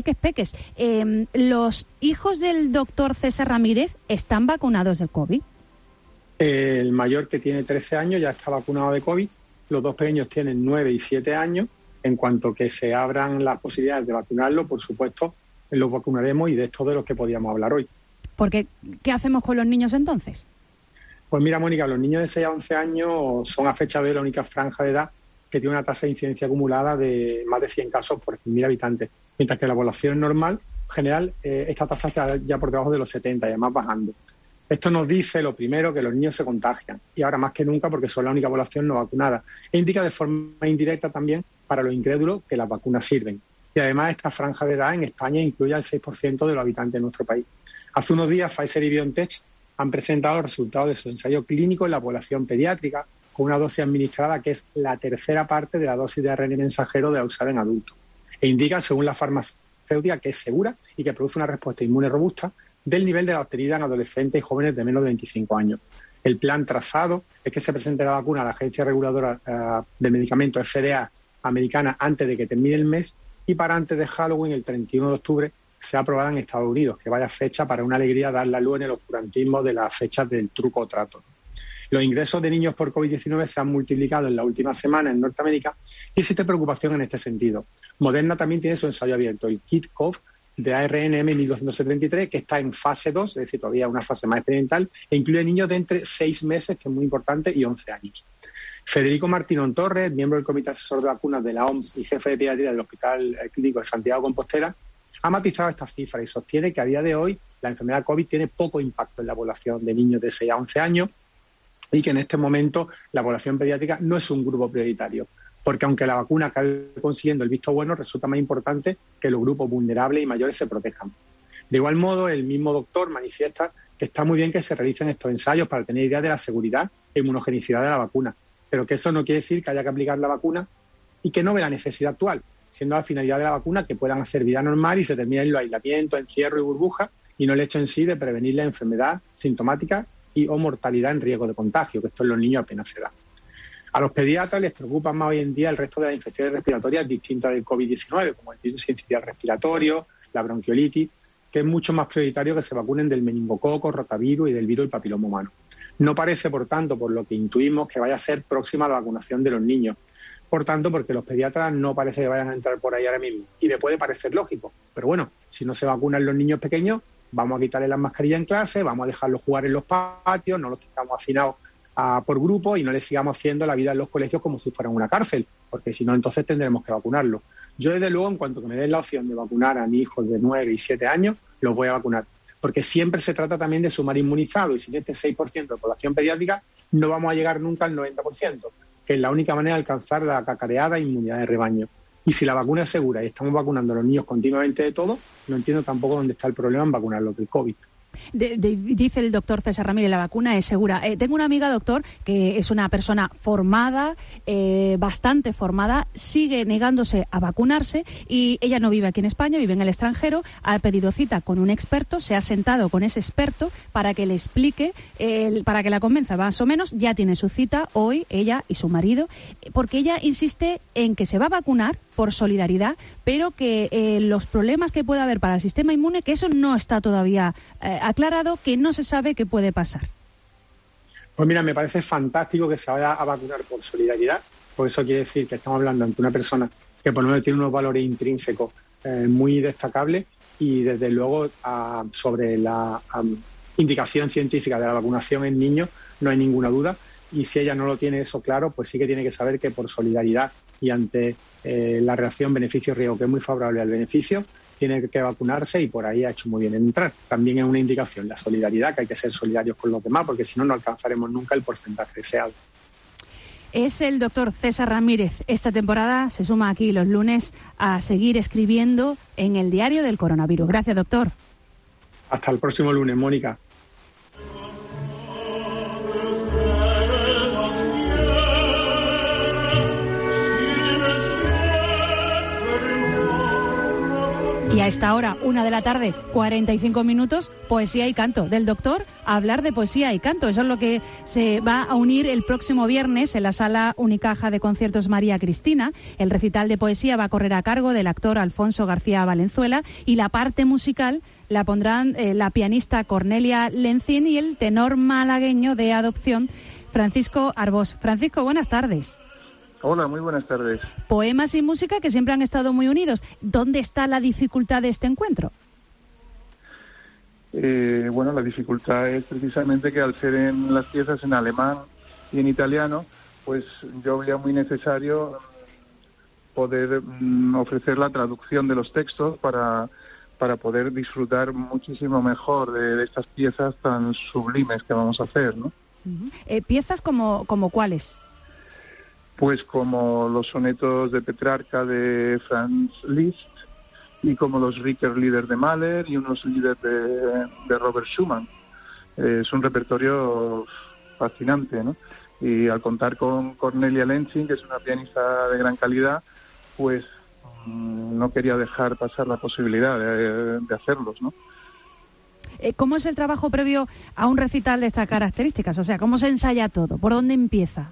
¿Los hijos del doctor César Ramírez están vacunados de COVID? El mayor, que tiene 13 años, ya está vacunado de COVID. Los dos pequeños tienen 9 y 7 años. En cuanto que se abran las posibilidades de vacunarlo, por supuesto, los vacunaremos, y de esto de los que podíamos hablar hoy. Porque, ¿qué hacemos con los niños entonces? Pues mira, Mónica, los niños de 6 a 11 años son a fecha de hoy la única franja de edad que tiene una tasa de incidencia acumulada de más de 100 casos por 100.000 habitantes, mientras que la población normal, general, esta tasa está ya por debajo de los 70 y además bajando. Esto nos dice, lo primero, que los niños se contagian, y ahora más que nunca porque son la única población no vacunada. E indica de forma indirecta también para los incrédulos que las vacunas sirven. Y además esta franja de edad en España incluye al 6% de los habitantes de nuestro país. Hace unos días Pfizer y BioNTech han presentado los resultados de su ensayo clínico en la población pediátrica, con una dosis administrada que es la tercera parte de la dosis de ARN mensajero de la usada en adultos. E indica, según la farmacéutica, que es segura y que produce una respuesta inmune robusta del nivel de la obtenida en adolescentes y jóvenes de menos de 25 años. El plan trazado es que se presente la vacuna a la Agencia Reguladora de Medicamentos, FDA, americana, antes de que termine el mes, y para antes de Halloween, el 31 de octubre, sea aprobada en Estados Unidos, que vaya fecha para una alegría dar la luz en el oscurantismo de las fechas del truco o trato. Los ingresos de niños por COVID-19 se han multiplicado en la última semana en Norteamérica y existe preocupación en este sentido. Moderna también tiene su ensayo abierto, el KIT-CoV de ARNM 1273, que está en fase 2, es decir, todavía una fase más experimental, e incluye niños de entre 6 meses, que es muy importante, y 11 años. Federico Martínez Torres, miembro del Comité Asesor de Vacunas de la OMS y jefe de pediatría del Hospital Clínico de Santiago de Compostela, ha matizado estas cifras y sostiene que a día de hoy la enfermedad COVID tiene poco impacto en la población de niños de 6 a 11 años y que en este momento la población pediátrica no es un grupo prioritario, porque aunque la vacuna acabe consiguiendo el visto bueno, resulta más importante que los grupos vulnerables y mayores se protejan. De igual modo, el mismo doctor manifiesta que está muy bien que se realicen estos ensayos para tener idea de la seguridad e inmunogenicidad de la vacuna, pero que eso no quiere decir que haya que aplicar la vacuna y que no ve la necesidad actual, siendo la finalidad de la vacuna que puedan hacer vida normal y se terminen los aislamientos, encierro y burbujas, y no el hecho en sí de prevenir la enfermedad sintomática y o mortalidad en riesgo de contagio, que esto en los niños apenas se da. A los pediatras les preocupa más hoy en día el resto de las infecciones respiratorias distintas del COVID-19, como el virus sincicial respiratorio, la bronquiolitis, que es mucho más prioritario que se vacunen del meningococo, rotavirus y del virus del papiloma humano. No parece, por tanto, por lo que intuimos, que vaya a ser próxima la vacunación de los niños. Por tanto, porque los pediatras no parece que vayan a entrar por ahí ahora mismo. Y me puede parecer lógico. Pero bueno, si no se vacunan los niños pequeños, vamos a quitarle las mascarillas en clase, vamos a dejarlos jugar en los patios, no los tengamos hacinados por grupo y no les sigamos haciendo la vida en los colegios como si fueran una cárcel, porque si no, entonces tendremos que vacunarlos. Yo, desde luego, en cuanto que me den la opción de vacunar a mis hijos de 9 y 7 años, los voy a vacunar. Porque siempre se trata también de sumar inmunizados y sin este 6% de población pediátrica no vamos a llegar nunca al 90%, que es la única manera de alcanzar la cacareada inmunidad de rebaño. Y si la vacuna es segura y estamos vacunando a los niños continuamente de todo, no entiendo tampoco dónde está el problema en vacunarlos del COVID. Dice el doctor César Ramírez, la vacuna es segura. Tengo una amiga, doctor, que es una persona formada, bastante formada, sigue negándose a vacunarse y ella no vive aquí en España, vive en el extranjero, ha pedido cita con un experto, se ha sentado con ese experto para que le explique, para que la convenza más o menos. Ya tiene su cita hoy, ella y su marido, porque ella insiste en que se va a vacunar por solidaridad, pero que los problemas que pueda haber para el sistema inmune, que eso no está todavía aclarado, que no se sabe qué puede pasar. Pues mira, me parece fantástico que se vaya a vacunar por solidaridad, porque eso quiere decir que estamos hablando ante una persona que por lo menos tiene unos valores intrínsecos muy destacables y desde luego sobre la indicación científica de la vacunación en niños no hay ninguna duda, y si ella no lo tiene eso claro, pues sí que tiene que saber que por solidaridad y ante la relación beneficio-riesgo, que es muy favorable al beneficio, tiene que vacunarse y por ahí ha hecho muy bien en entrar. También es una indicación, la solidaridad, que hay que ser solidarios con los demás, porque si no, no alcanzaremos nunca el porcentaje deseado. Es el doctor César Ramírez. Esta temporada se suma aquí los lunes a seguir escribiendo en el diario del coronavirus. Gracias, doctor. Hasta el próximo lunes, Mónica. Y a esta hora, 1:45 p.m, poesía y canto. Del doctor a hablar de poesía y canto. Eso es lo que se va a unir el próximo viernes en la Sala Unicaja de Conciertos María Cristina. El recital de poesía va a correr a cargo del actor Alfonso García Valenzuela y la parte musical la pondrán la pianista Cornelia Lencín y el tenor malagueño de adopción Francisco Arbós. Francisco, buenas tardes. Hola, muy buenas tardes. Poemas y música que siempre han estado muy unidos. ¿Dónde está la dificultad de este encuentro? Bueno, la dificultad es precisamente que al ser en las piezas en alemán y en italiano, pues yo veía muy necesario poder ofrecer la traducción de los textos para poder disfrutar muchísimo mejor de estas piezas tan sublimes que vamos a hacer, ¿no? ¿Piezas como cuáles? Pues como los sonetos de Petrarca de Franz Liszt y como los Ritter-Lieder de Mahler y unos Lieder de Robert Schumann. Es un repertorio fascinante, ¿no? Y al contar con Cornelia Lensing, que es una pianista de gran calidad, pues no quería dejar pasar la posibilidad de hacerlos, ¿no? ¿Cómo es el trabajo previo a un recital de estas características? O sea, ¿cómo se ensaya todo? ¿Por dónde empieza?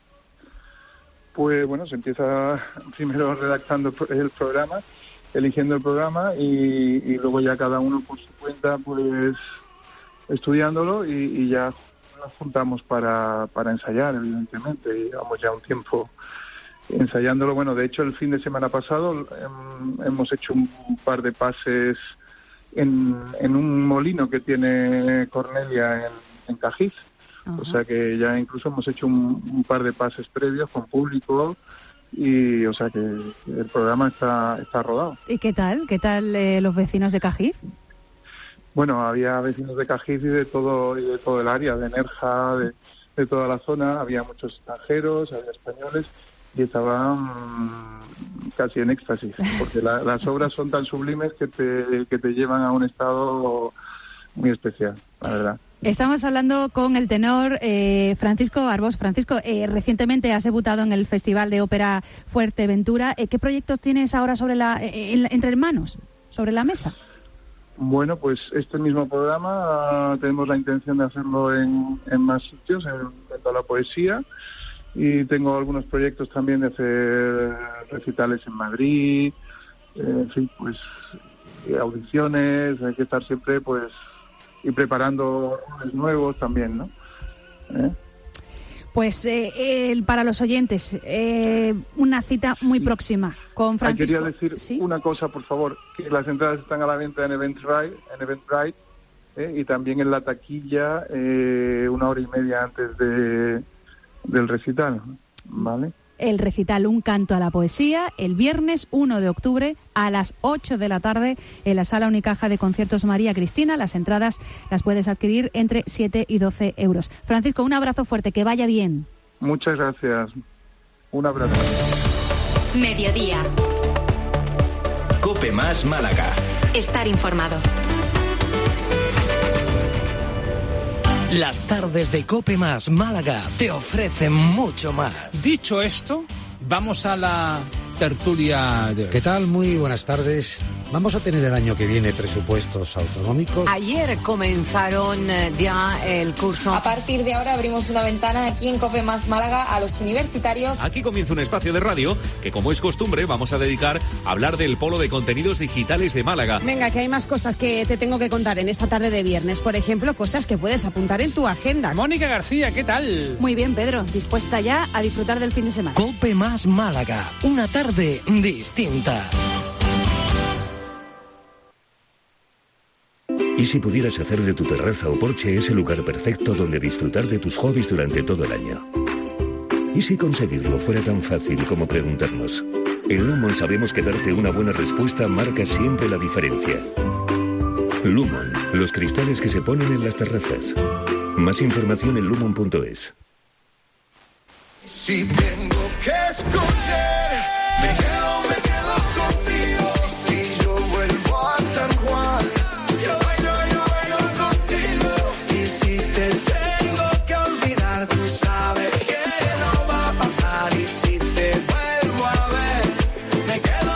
Pues bueno, se empieza primero redactando el programa, eligiendo el programa y luego ya cada uno por su cuenta, pues estudiándolo y ya nos juntamos para ensayar, evidentemente. Y llevamos ya un tiempo ensayándolo. Bueno, de hecho, el fin de semana pasado hemos hecho un par de pases en un molino que tiene Cornelia en Cajiz. O sea que ya incluso hemos hecho un par de pases previos con público y o sea que el programa está rodado. ¿Y qué tal? ¿Qué tal los vecinos de Cajiz? Bueno, había vecinos de Cajiz y de todo el área, de Nerja, de toda la zona. Había muchos extranjeros, había españoles y estaban casi en éxtasis, porque las obras son tan sublimes que te llevan a un estado muy especial, la verdad. Estamos hablando con el tenor Francisco Arbós. Francisco, recientemente has debutado en el Festival de Ópera Fuerteventura. ¿Qué proyectos tienes ahora entre manos, sobre la mesa? Bueno, pues este mismo programa tenemos la intención de hacerlo en más sitios, en cuanto a la poesía. Y tengo algunos proyectos también de hacer recitales en Madrid, en fin, pues audiciones, hay que estar siempre pues y preparando nuevos también, ¿no? Pues para los oyentes, una cita muy próxima con Francisco. Quería decir una cosa, por favor, que las entradas están a la venta en Eventbrite, y también en la taquilla 1 hora y media antes del recital, ¿vale? El recital Un canto a la poesía, el viernes 1 de octubre a las 8 de la tarde en la Sala Unicaja de Conciertos María Cristina. Las entradas las puedes adquirir entre 7 y 12 euros. Francisco, un abrazo fuerte, que vaya bien. Muchas gracias. Un abrazo. Mediodía. COPE más Málaga. Estar informado. Las tardes de COPE más Málaga te ofrecen mucho más. Dicho esto, vamos a la tertulia de hoy. ¿Qué tal? Muy buenas tardes. Vamos a tener el año que viene presupuestos autonómicos. Ayer comenzaron ya el curso. A partir de ahora abrimos una ventana aquí en COPE más Málaga a los universitarios. Aquí comienza un espacio de radio que, como es costumbre, vamos a dedicar a hablar del Polo de Contenidos Digitales de Málaga. Venga, que hay más cosas que te tengo que contar en esta tarde de viernes. Por ejemplo, cosas que puedes apuntar en tu agenda. Mónica García, ¿qué tal? Muy bien, Pedro. Dispuesta ya a disfrutar del fin de semana. COPE más Málaga. Una tarde distinta. ¿Y si pudieras hacer de tu terraza o porche ese lugar perfecto donde disfrutar de tus hobbies durante todo el año? ¿Y si conseguirlo fuera tan fácil como preguntarnos? En Lumon sabemos que darte una buena respuesta marca siempre la diferencia. Lumon, los cristales que se ponen en las terrazas. Más información en lumon.es. Si tengo que escoger, me quedo contigo. Si yo vuelvo a San Juan, yo bailo contigo. Y si te tengo que olvidar, tú sabes que no va a pasar. Y si te vuelvo a ver, me quedo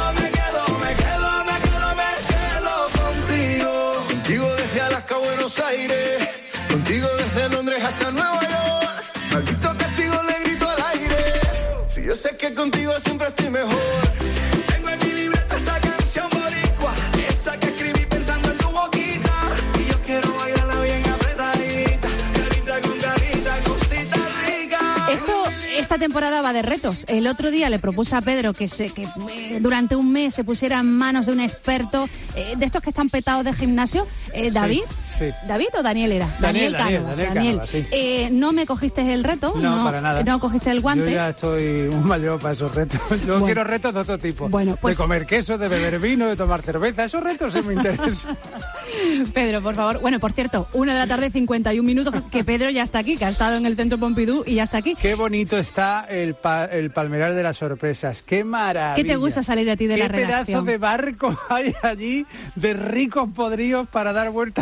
contigo. Contigo desde Alaska a Buenos Aires, contigo desde Londres hasta Nueva York. Maldito castigo le grito al aire. Si yo sé que contigo siempre estoy mejor. Tengo en mi libreta esa canción boricua, esa que escribí pensando en tu boquita. Y yo quiero bailarla bien apretadita, carita con carita, cosita rica. Esta temporada va de retos. El otro día le propuse a Pedro que durante un mes se pusiera en manos de un experto de estos que están petados de gimnasio. ¿David? Sí. ¿David o Daniel era? Daniel Cánovas, sí. ¿No me cogiste el reto? No, para nada. ¿No cogiste el guante? Yo ya estoy un mayor para esos retos. Yo quiero retos de otro tipo. Bueno, pues... De comer queso, de beber vino, de tomar cerveza. Esos retos sí me interesan. Pedro, por favor. Bueno, por cierto, 1 de la tarde, 51 minutos, que Pedro ya está aquí, que ha estado en el Centro Pompidou y ya está aquí. Qué bonito está el Palmeral de las Sorpresas. Qué maravilla. ¿Qué te gusta salir de ti de la redacción? Qué pedazo de barco hay allí de ricos podridos para dar vueltas por los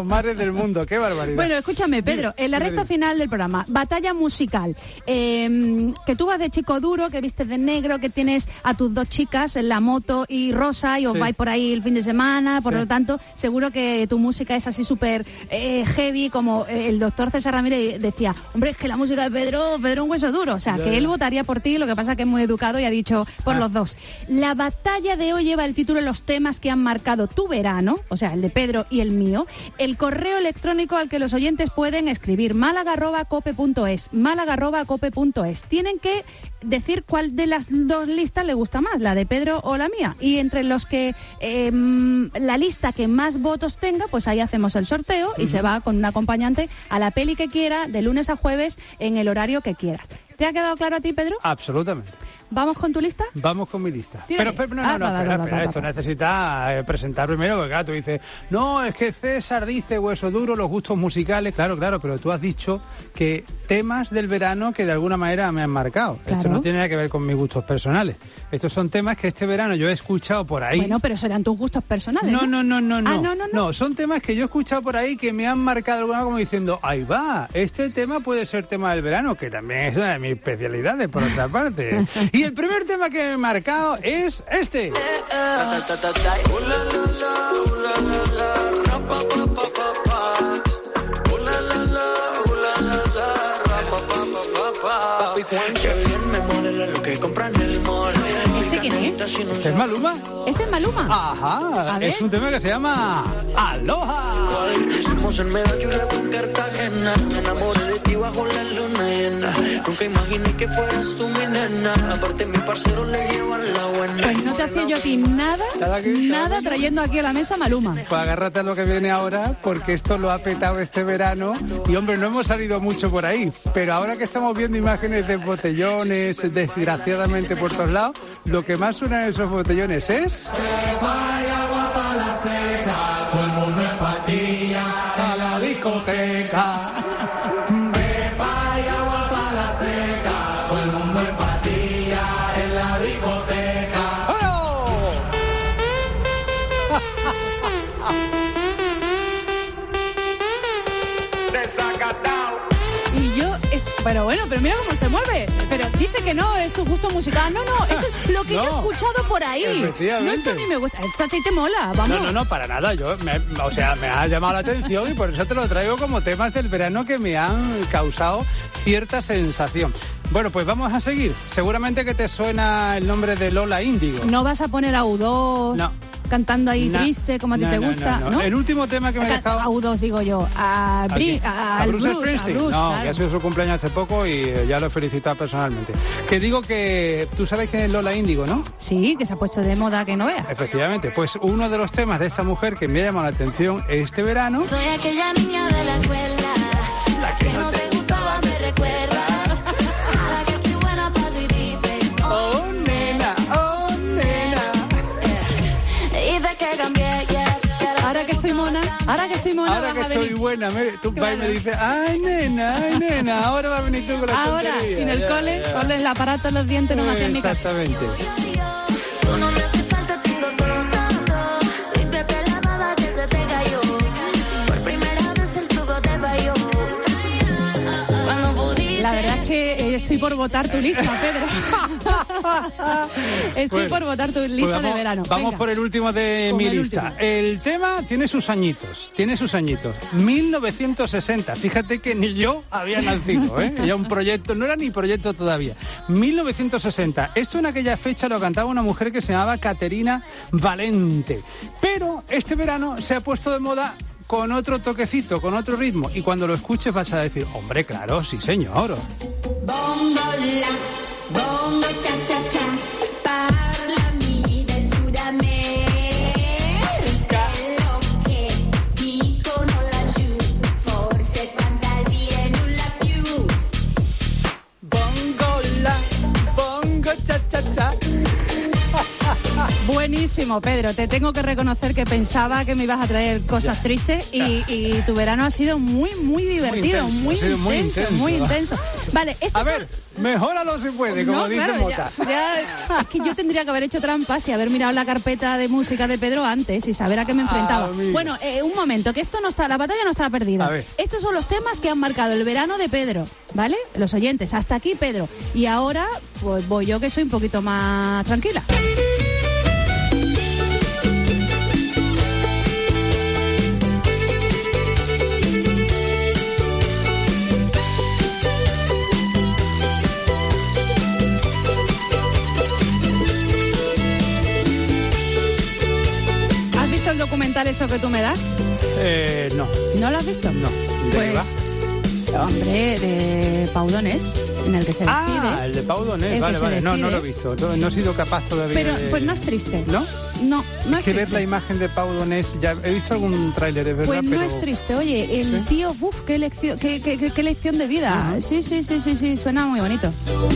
los mares del mundo. ¡Qué barbaridad! Bueno, escúchame, Pedro, en la recta final del programa, batalla musical, que tú vas de chico duro, que vistes de negro, que tienes a tus dos chicas en la moto y Rosa, y os vais por ahí el fin de semana, por lo tanto, seguro que tu música es así súper heavy, como el doctor César Ramírez decía, hombre, es que la música de Pedro es un hueso duro, o sea, que él votaría por ti, lo que pasa que es muy educado y ha dicho por los dos. La batalla de hoy lleva el título Los temas que han marcado tu verano, o sea, el de Pedro y el mío, el correo electrónico al que los oyentes pueden escribir, málaga@cope.es, málaga@cope.es. Tienen que decir cuál de las dos listas le gusta más, la de Pedro o la mía, y entre los que la lista que más votos tenga, pues ahí hacemos el sorteo y se va con un acompañante a la peli que quiera, de lunes a jueves, en el horario que quieras. ¿Te ha quedado claro a ti, Pedro? Absolutamente. ¿Vamos con tu lista? Vamos con mi lista. Pero espera, esto necesita presentar primero, porque claro, tú dices, no, es que César dice hueso duro, los gustos musicales, claro, pero tú has dicho que temas del verano que de alguna manera me han marcado. Claro. Esto no tiene nada que ver con mis gustos personales. Estos son temas que este verano yo he escuchado por ahí. Bueno, pero serán tus gustos personales, ¿no? No, son temas que yo he escuchado por ahí que me han marcado alguna como diciendo, ahí va, este tema puede ser tema del verano, que también es una de mis especialidades, por otra parte. Y el primer tema que me he marcado es este. Papi Juan, que bien me modela lo que compran en el mall. ¿Este quién es? ¿Este es Maluma? ¿Este es Maluma? Ajá, es un tema que se llama Aloha. Hicimos en Medellín con Cartagena. Me enamoré de ti bajo la luna llena. Nunca imaginé que fueras tú mi nena. Aparte mi parcero le llevan la buena. Pues no te hacía yo a ti nada trayendo aquí a la mesa Maluma. Pues agárrate a lo que viene ahora, porque esto lo ha petado este verano. Y hombre, no hemos salido mucho por ahí, pero ahora que estamos viendo imágenes de botellones, desgraciadamente por todos lados, lo que más suena en esos botellones es... agua para la seca, todo el mundo en patilla, a la discoteca. Agua para la seca, todo el mundo en patilla, en la discoteca. Pero bueno, pero mira cómo se mueve. Pero dice que no, es su gusto musical. No, eso es lo que yo he escuchado por ahí. Efectivamente. No, esto a mí me gusta. Esto a ti te mola, vamos. No, para nada. Me ha llamado la atención y por eso te lo traigo como temas del verano que me han causado cierta sensación. Bueno, pues vamos a seguir. Seguramente que te suena el nombre de Lola Índigo. ¿No vas a poner a U2? No. Cantando ahí triste, como a ti te gusta, ¿no? El último tema que me ha dejado... A U2, digo yo. ¿A Bruce Springsteen? No, claro. Que ha sido su cumpleaños hace poco y ya lo he felicitado personalmente. Que digo que... Tú sabes quién es Lola Índigo, ¿no? Sí, que se ha puesto de moda, que no veas. Efectivamente. Pues uno de los temas de esta mujer que me ha llamado la atención este verano... Soy aquella niña de la escuela, la que no te gustaba, me recuerda. La que fui buena para y dice, oh, nena. Y de que cambié, Ahora que estoy mona, ahora que estoy buena, tú vas y me dices, ay nena, ahora va a venir tú con la ahora, tontería. Y en el cole, con el aparato en los dientes no me hacían ni caso. Exactamente. tú no me hace falta, tiro todo. Límpiate la baba que se te cayó. Por primera vez el truco te falló. Cuando pudiste. La verdad es que estoy por votar tu lista, Pedro. Estoy por votar tu lista de verano. Vamos por el último de mi lista. El tema tiene sus añitos. 1960. Fíjate que ni yo había nacido, ¿eh? Ya un proyecto, no era ni proyecto todavía. 1960. Esto en aquella fecha lo cantaba una mujer que se llamaba Caterina Valente. Pero este verano se ha puesto de moda con otro toquecito, con otro ritmo. Y cuando lo escuches vas a decir, hombre, claro, sí señor. Bongo la, bongo cha cha cha, parlami del Sudamerica. Lo che dicono laggiù, forse fantasie nulla più. Bongo la, bongo cha cha cha. Buenísimo, Pedro. Te tengo que reconocer que pensaba que me ibas a traer cosas tristes y tu verano ha sido muy divertido, muy intenso. Vale, a ver, mejóralo si puede, como dice Mota. Es que yo tendría que haber hecho trampas y haber mirado la carpeta de música de Pedro antes y saber a qué me enfrentaba. Bueno, un momento, que esto no está, la batalla no está perdida. Estos son los temas que han marcado el verano de Pedro, ¿vale? Los oyentes, hasta aquí Pedro. Y ahora, pues voy yo que soy un poquito más tranquila. ¿Has visto el documental Eso que tú me das? No. ¿No lo has visto? No. Pues, hombre, de Pau Donés, en el que se decide. Ah, el de Pau Donés, vale. No lo he visto. No he sido capaz todavía. Pero, pues no es triste. ¿No? No es que triste. ver la imagen de Pau Donés, ya he visto algún tráiler, es verdad, pues no pero... es triste. Oye, el tío, qué lección de vida. Sí, suena muy bonito.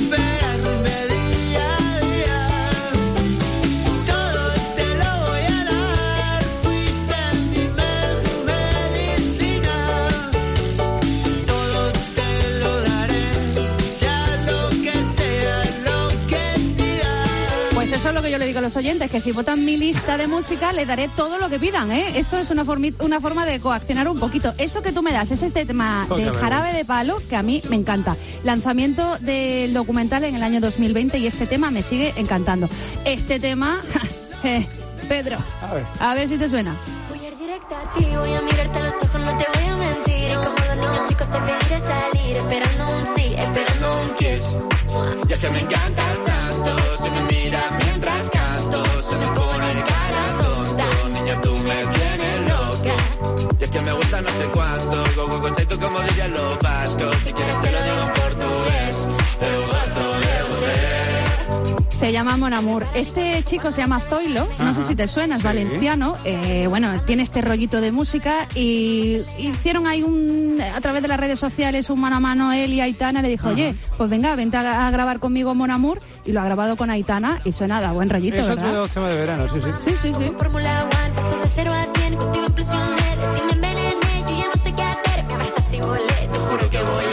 Eso es lo que yo le digo a los oyentes, que si votan mi lista de música le daré todo lo que pidan, ¿eh? Esto es una forma de coaccionar un poquito. Eso que tú me das es este tema de Jarabe de Palo, que a mí me encanta. Lanzamiento del documental en el año 2020 y este tema me sigue encantando. Este tema, Pedro, a ver si te suena. Voy a ir directa a ti, voy a mirarte a los ojos, no te voy a mentir. Y como los niños chicos te pediré salir, esperando un sí, esperando un kiss. Y es que me encantas tanto, si me miras mientras canto, se me pone cara tonta, niño tú me tienes loca. Y es que me gusta no sé cuánto, go conceito como dirían los vascos, si quieres te lo digo en portugués, eu gosto de você. Se llama Mon Amour. Este chico se llama Zoilo, no sé si te suena, es valenciano, bueno, tiene este rollito de música y hicieron ahí a través de las redes sociales un mano a mano él y Aitana, le dijo, oye, pues venga, vente a grabar conmigo Mon Amour, y lo ha grabado con Aitana y suena da buen rollito, ¿verdad? Es otro tema de verano, sí. Sí. Fórmula One, paso de 0 a 100, contigo impresioné, de ti me envenené, yo ya no sé qué hacer, me abrazaste y volé, te juro que volé.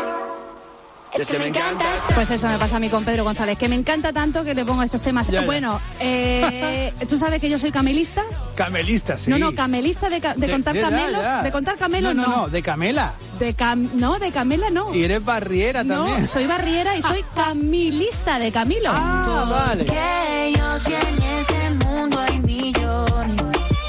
Es que me encantas. Pues eso me pasa a mí con Pedro González, que me encanta tanto que le pongo estos temas. Ya. Bueno, ¿tú sabes que yo soy camelista? Camelista, sí. No, camelista de contar camelos. Ya. De contar camelos, no, de camela. De Camela no. Y eres barriera también. No, soy barriera y soy camilista de Camilo. Vale. Que yo si en este mundo hay millones,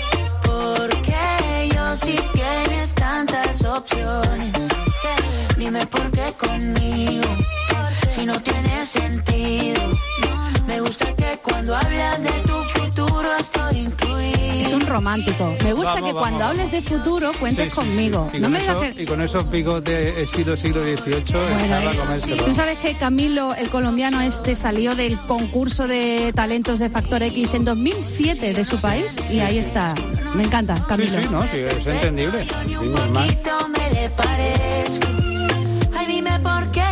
porque yo si tienes tantas opciones. Dime por qué conmigo, si no tiene sentido. Me gusta que cuando hablas de tu futuro estoy incluido. Es un romántico. Me gusta que cuando hables de futuro cuentes conmigo. Y, no me digas que... y con esos picos de estilo siglo XVIII, estaba a comérselo. Tú sabes que Camilo, el colombiano salió del concurso de talentos de Factor X en 2007 de su país y ahí está. Me encanta, Camilo. Sí, es entendible. Sí, normal. Me le parezco. Ay, dime por qué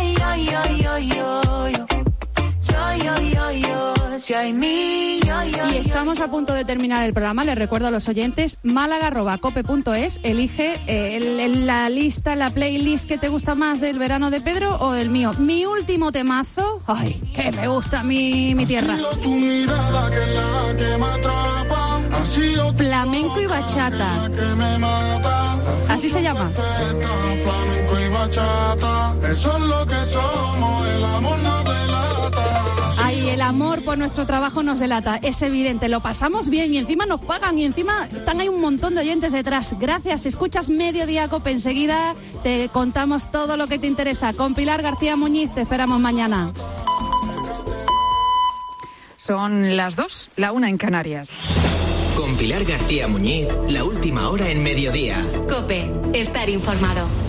si hay Y estamos a punto de terminar el programa. Les recuerdo a los oyentes, málaga@cope.es. Elige la lista, la playlist que te gusta más del verano de Pedro o del mío. Mi último temazo, ay, que me gusta mi tierra. Tu mirada que es la que me atrapa. Flamenco y bachata. Así se llama. Flamenco y bachata. Eso es lo que somos, el amor nos delata. Ay, el amor por nuestro trabajo nos delata, es evidente, lo pasamos bien y encima nos pagan y encima están ahí un montón de oyentes detrás. Gracias, escuchas Mediodía Cope, enseguida te contamos todo lo que te interesa. Con Pilar García Muñiz te esperamos mañana. Son las 2, la 1 en Canarias. Con Pilar García Muñiz, la última hora en Mediodía. Cope, estar informado.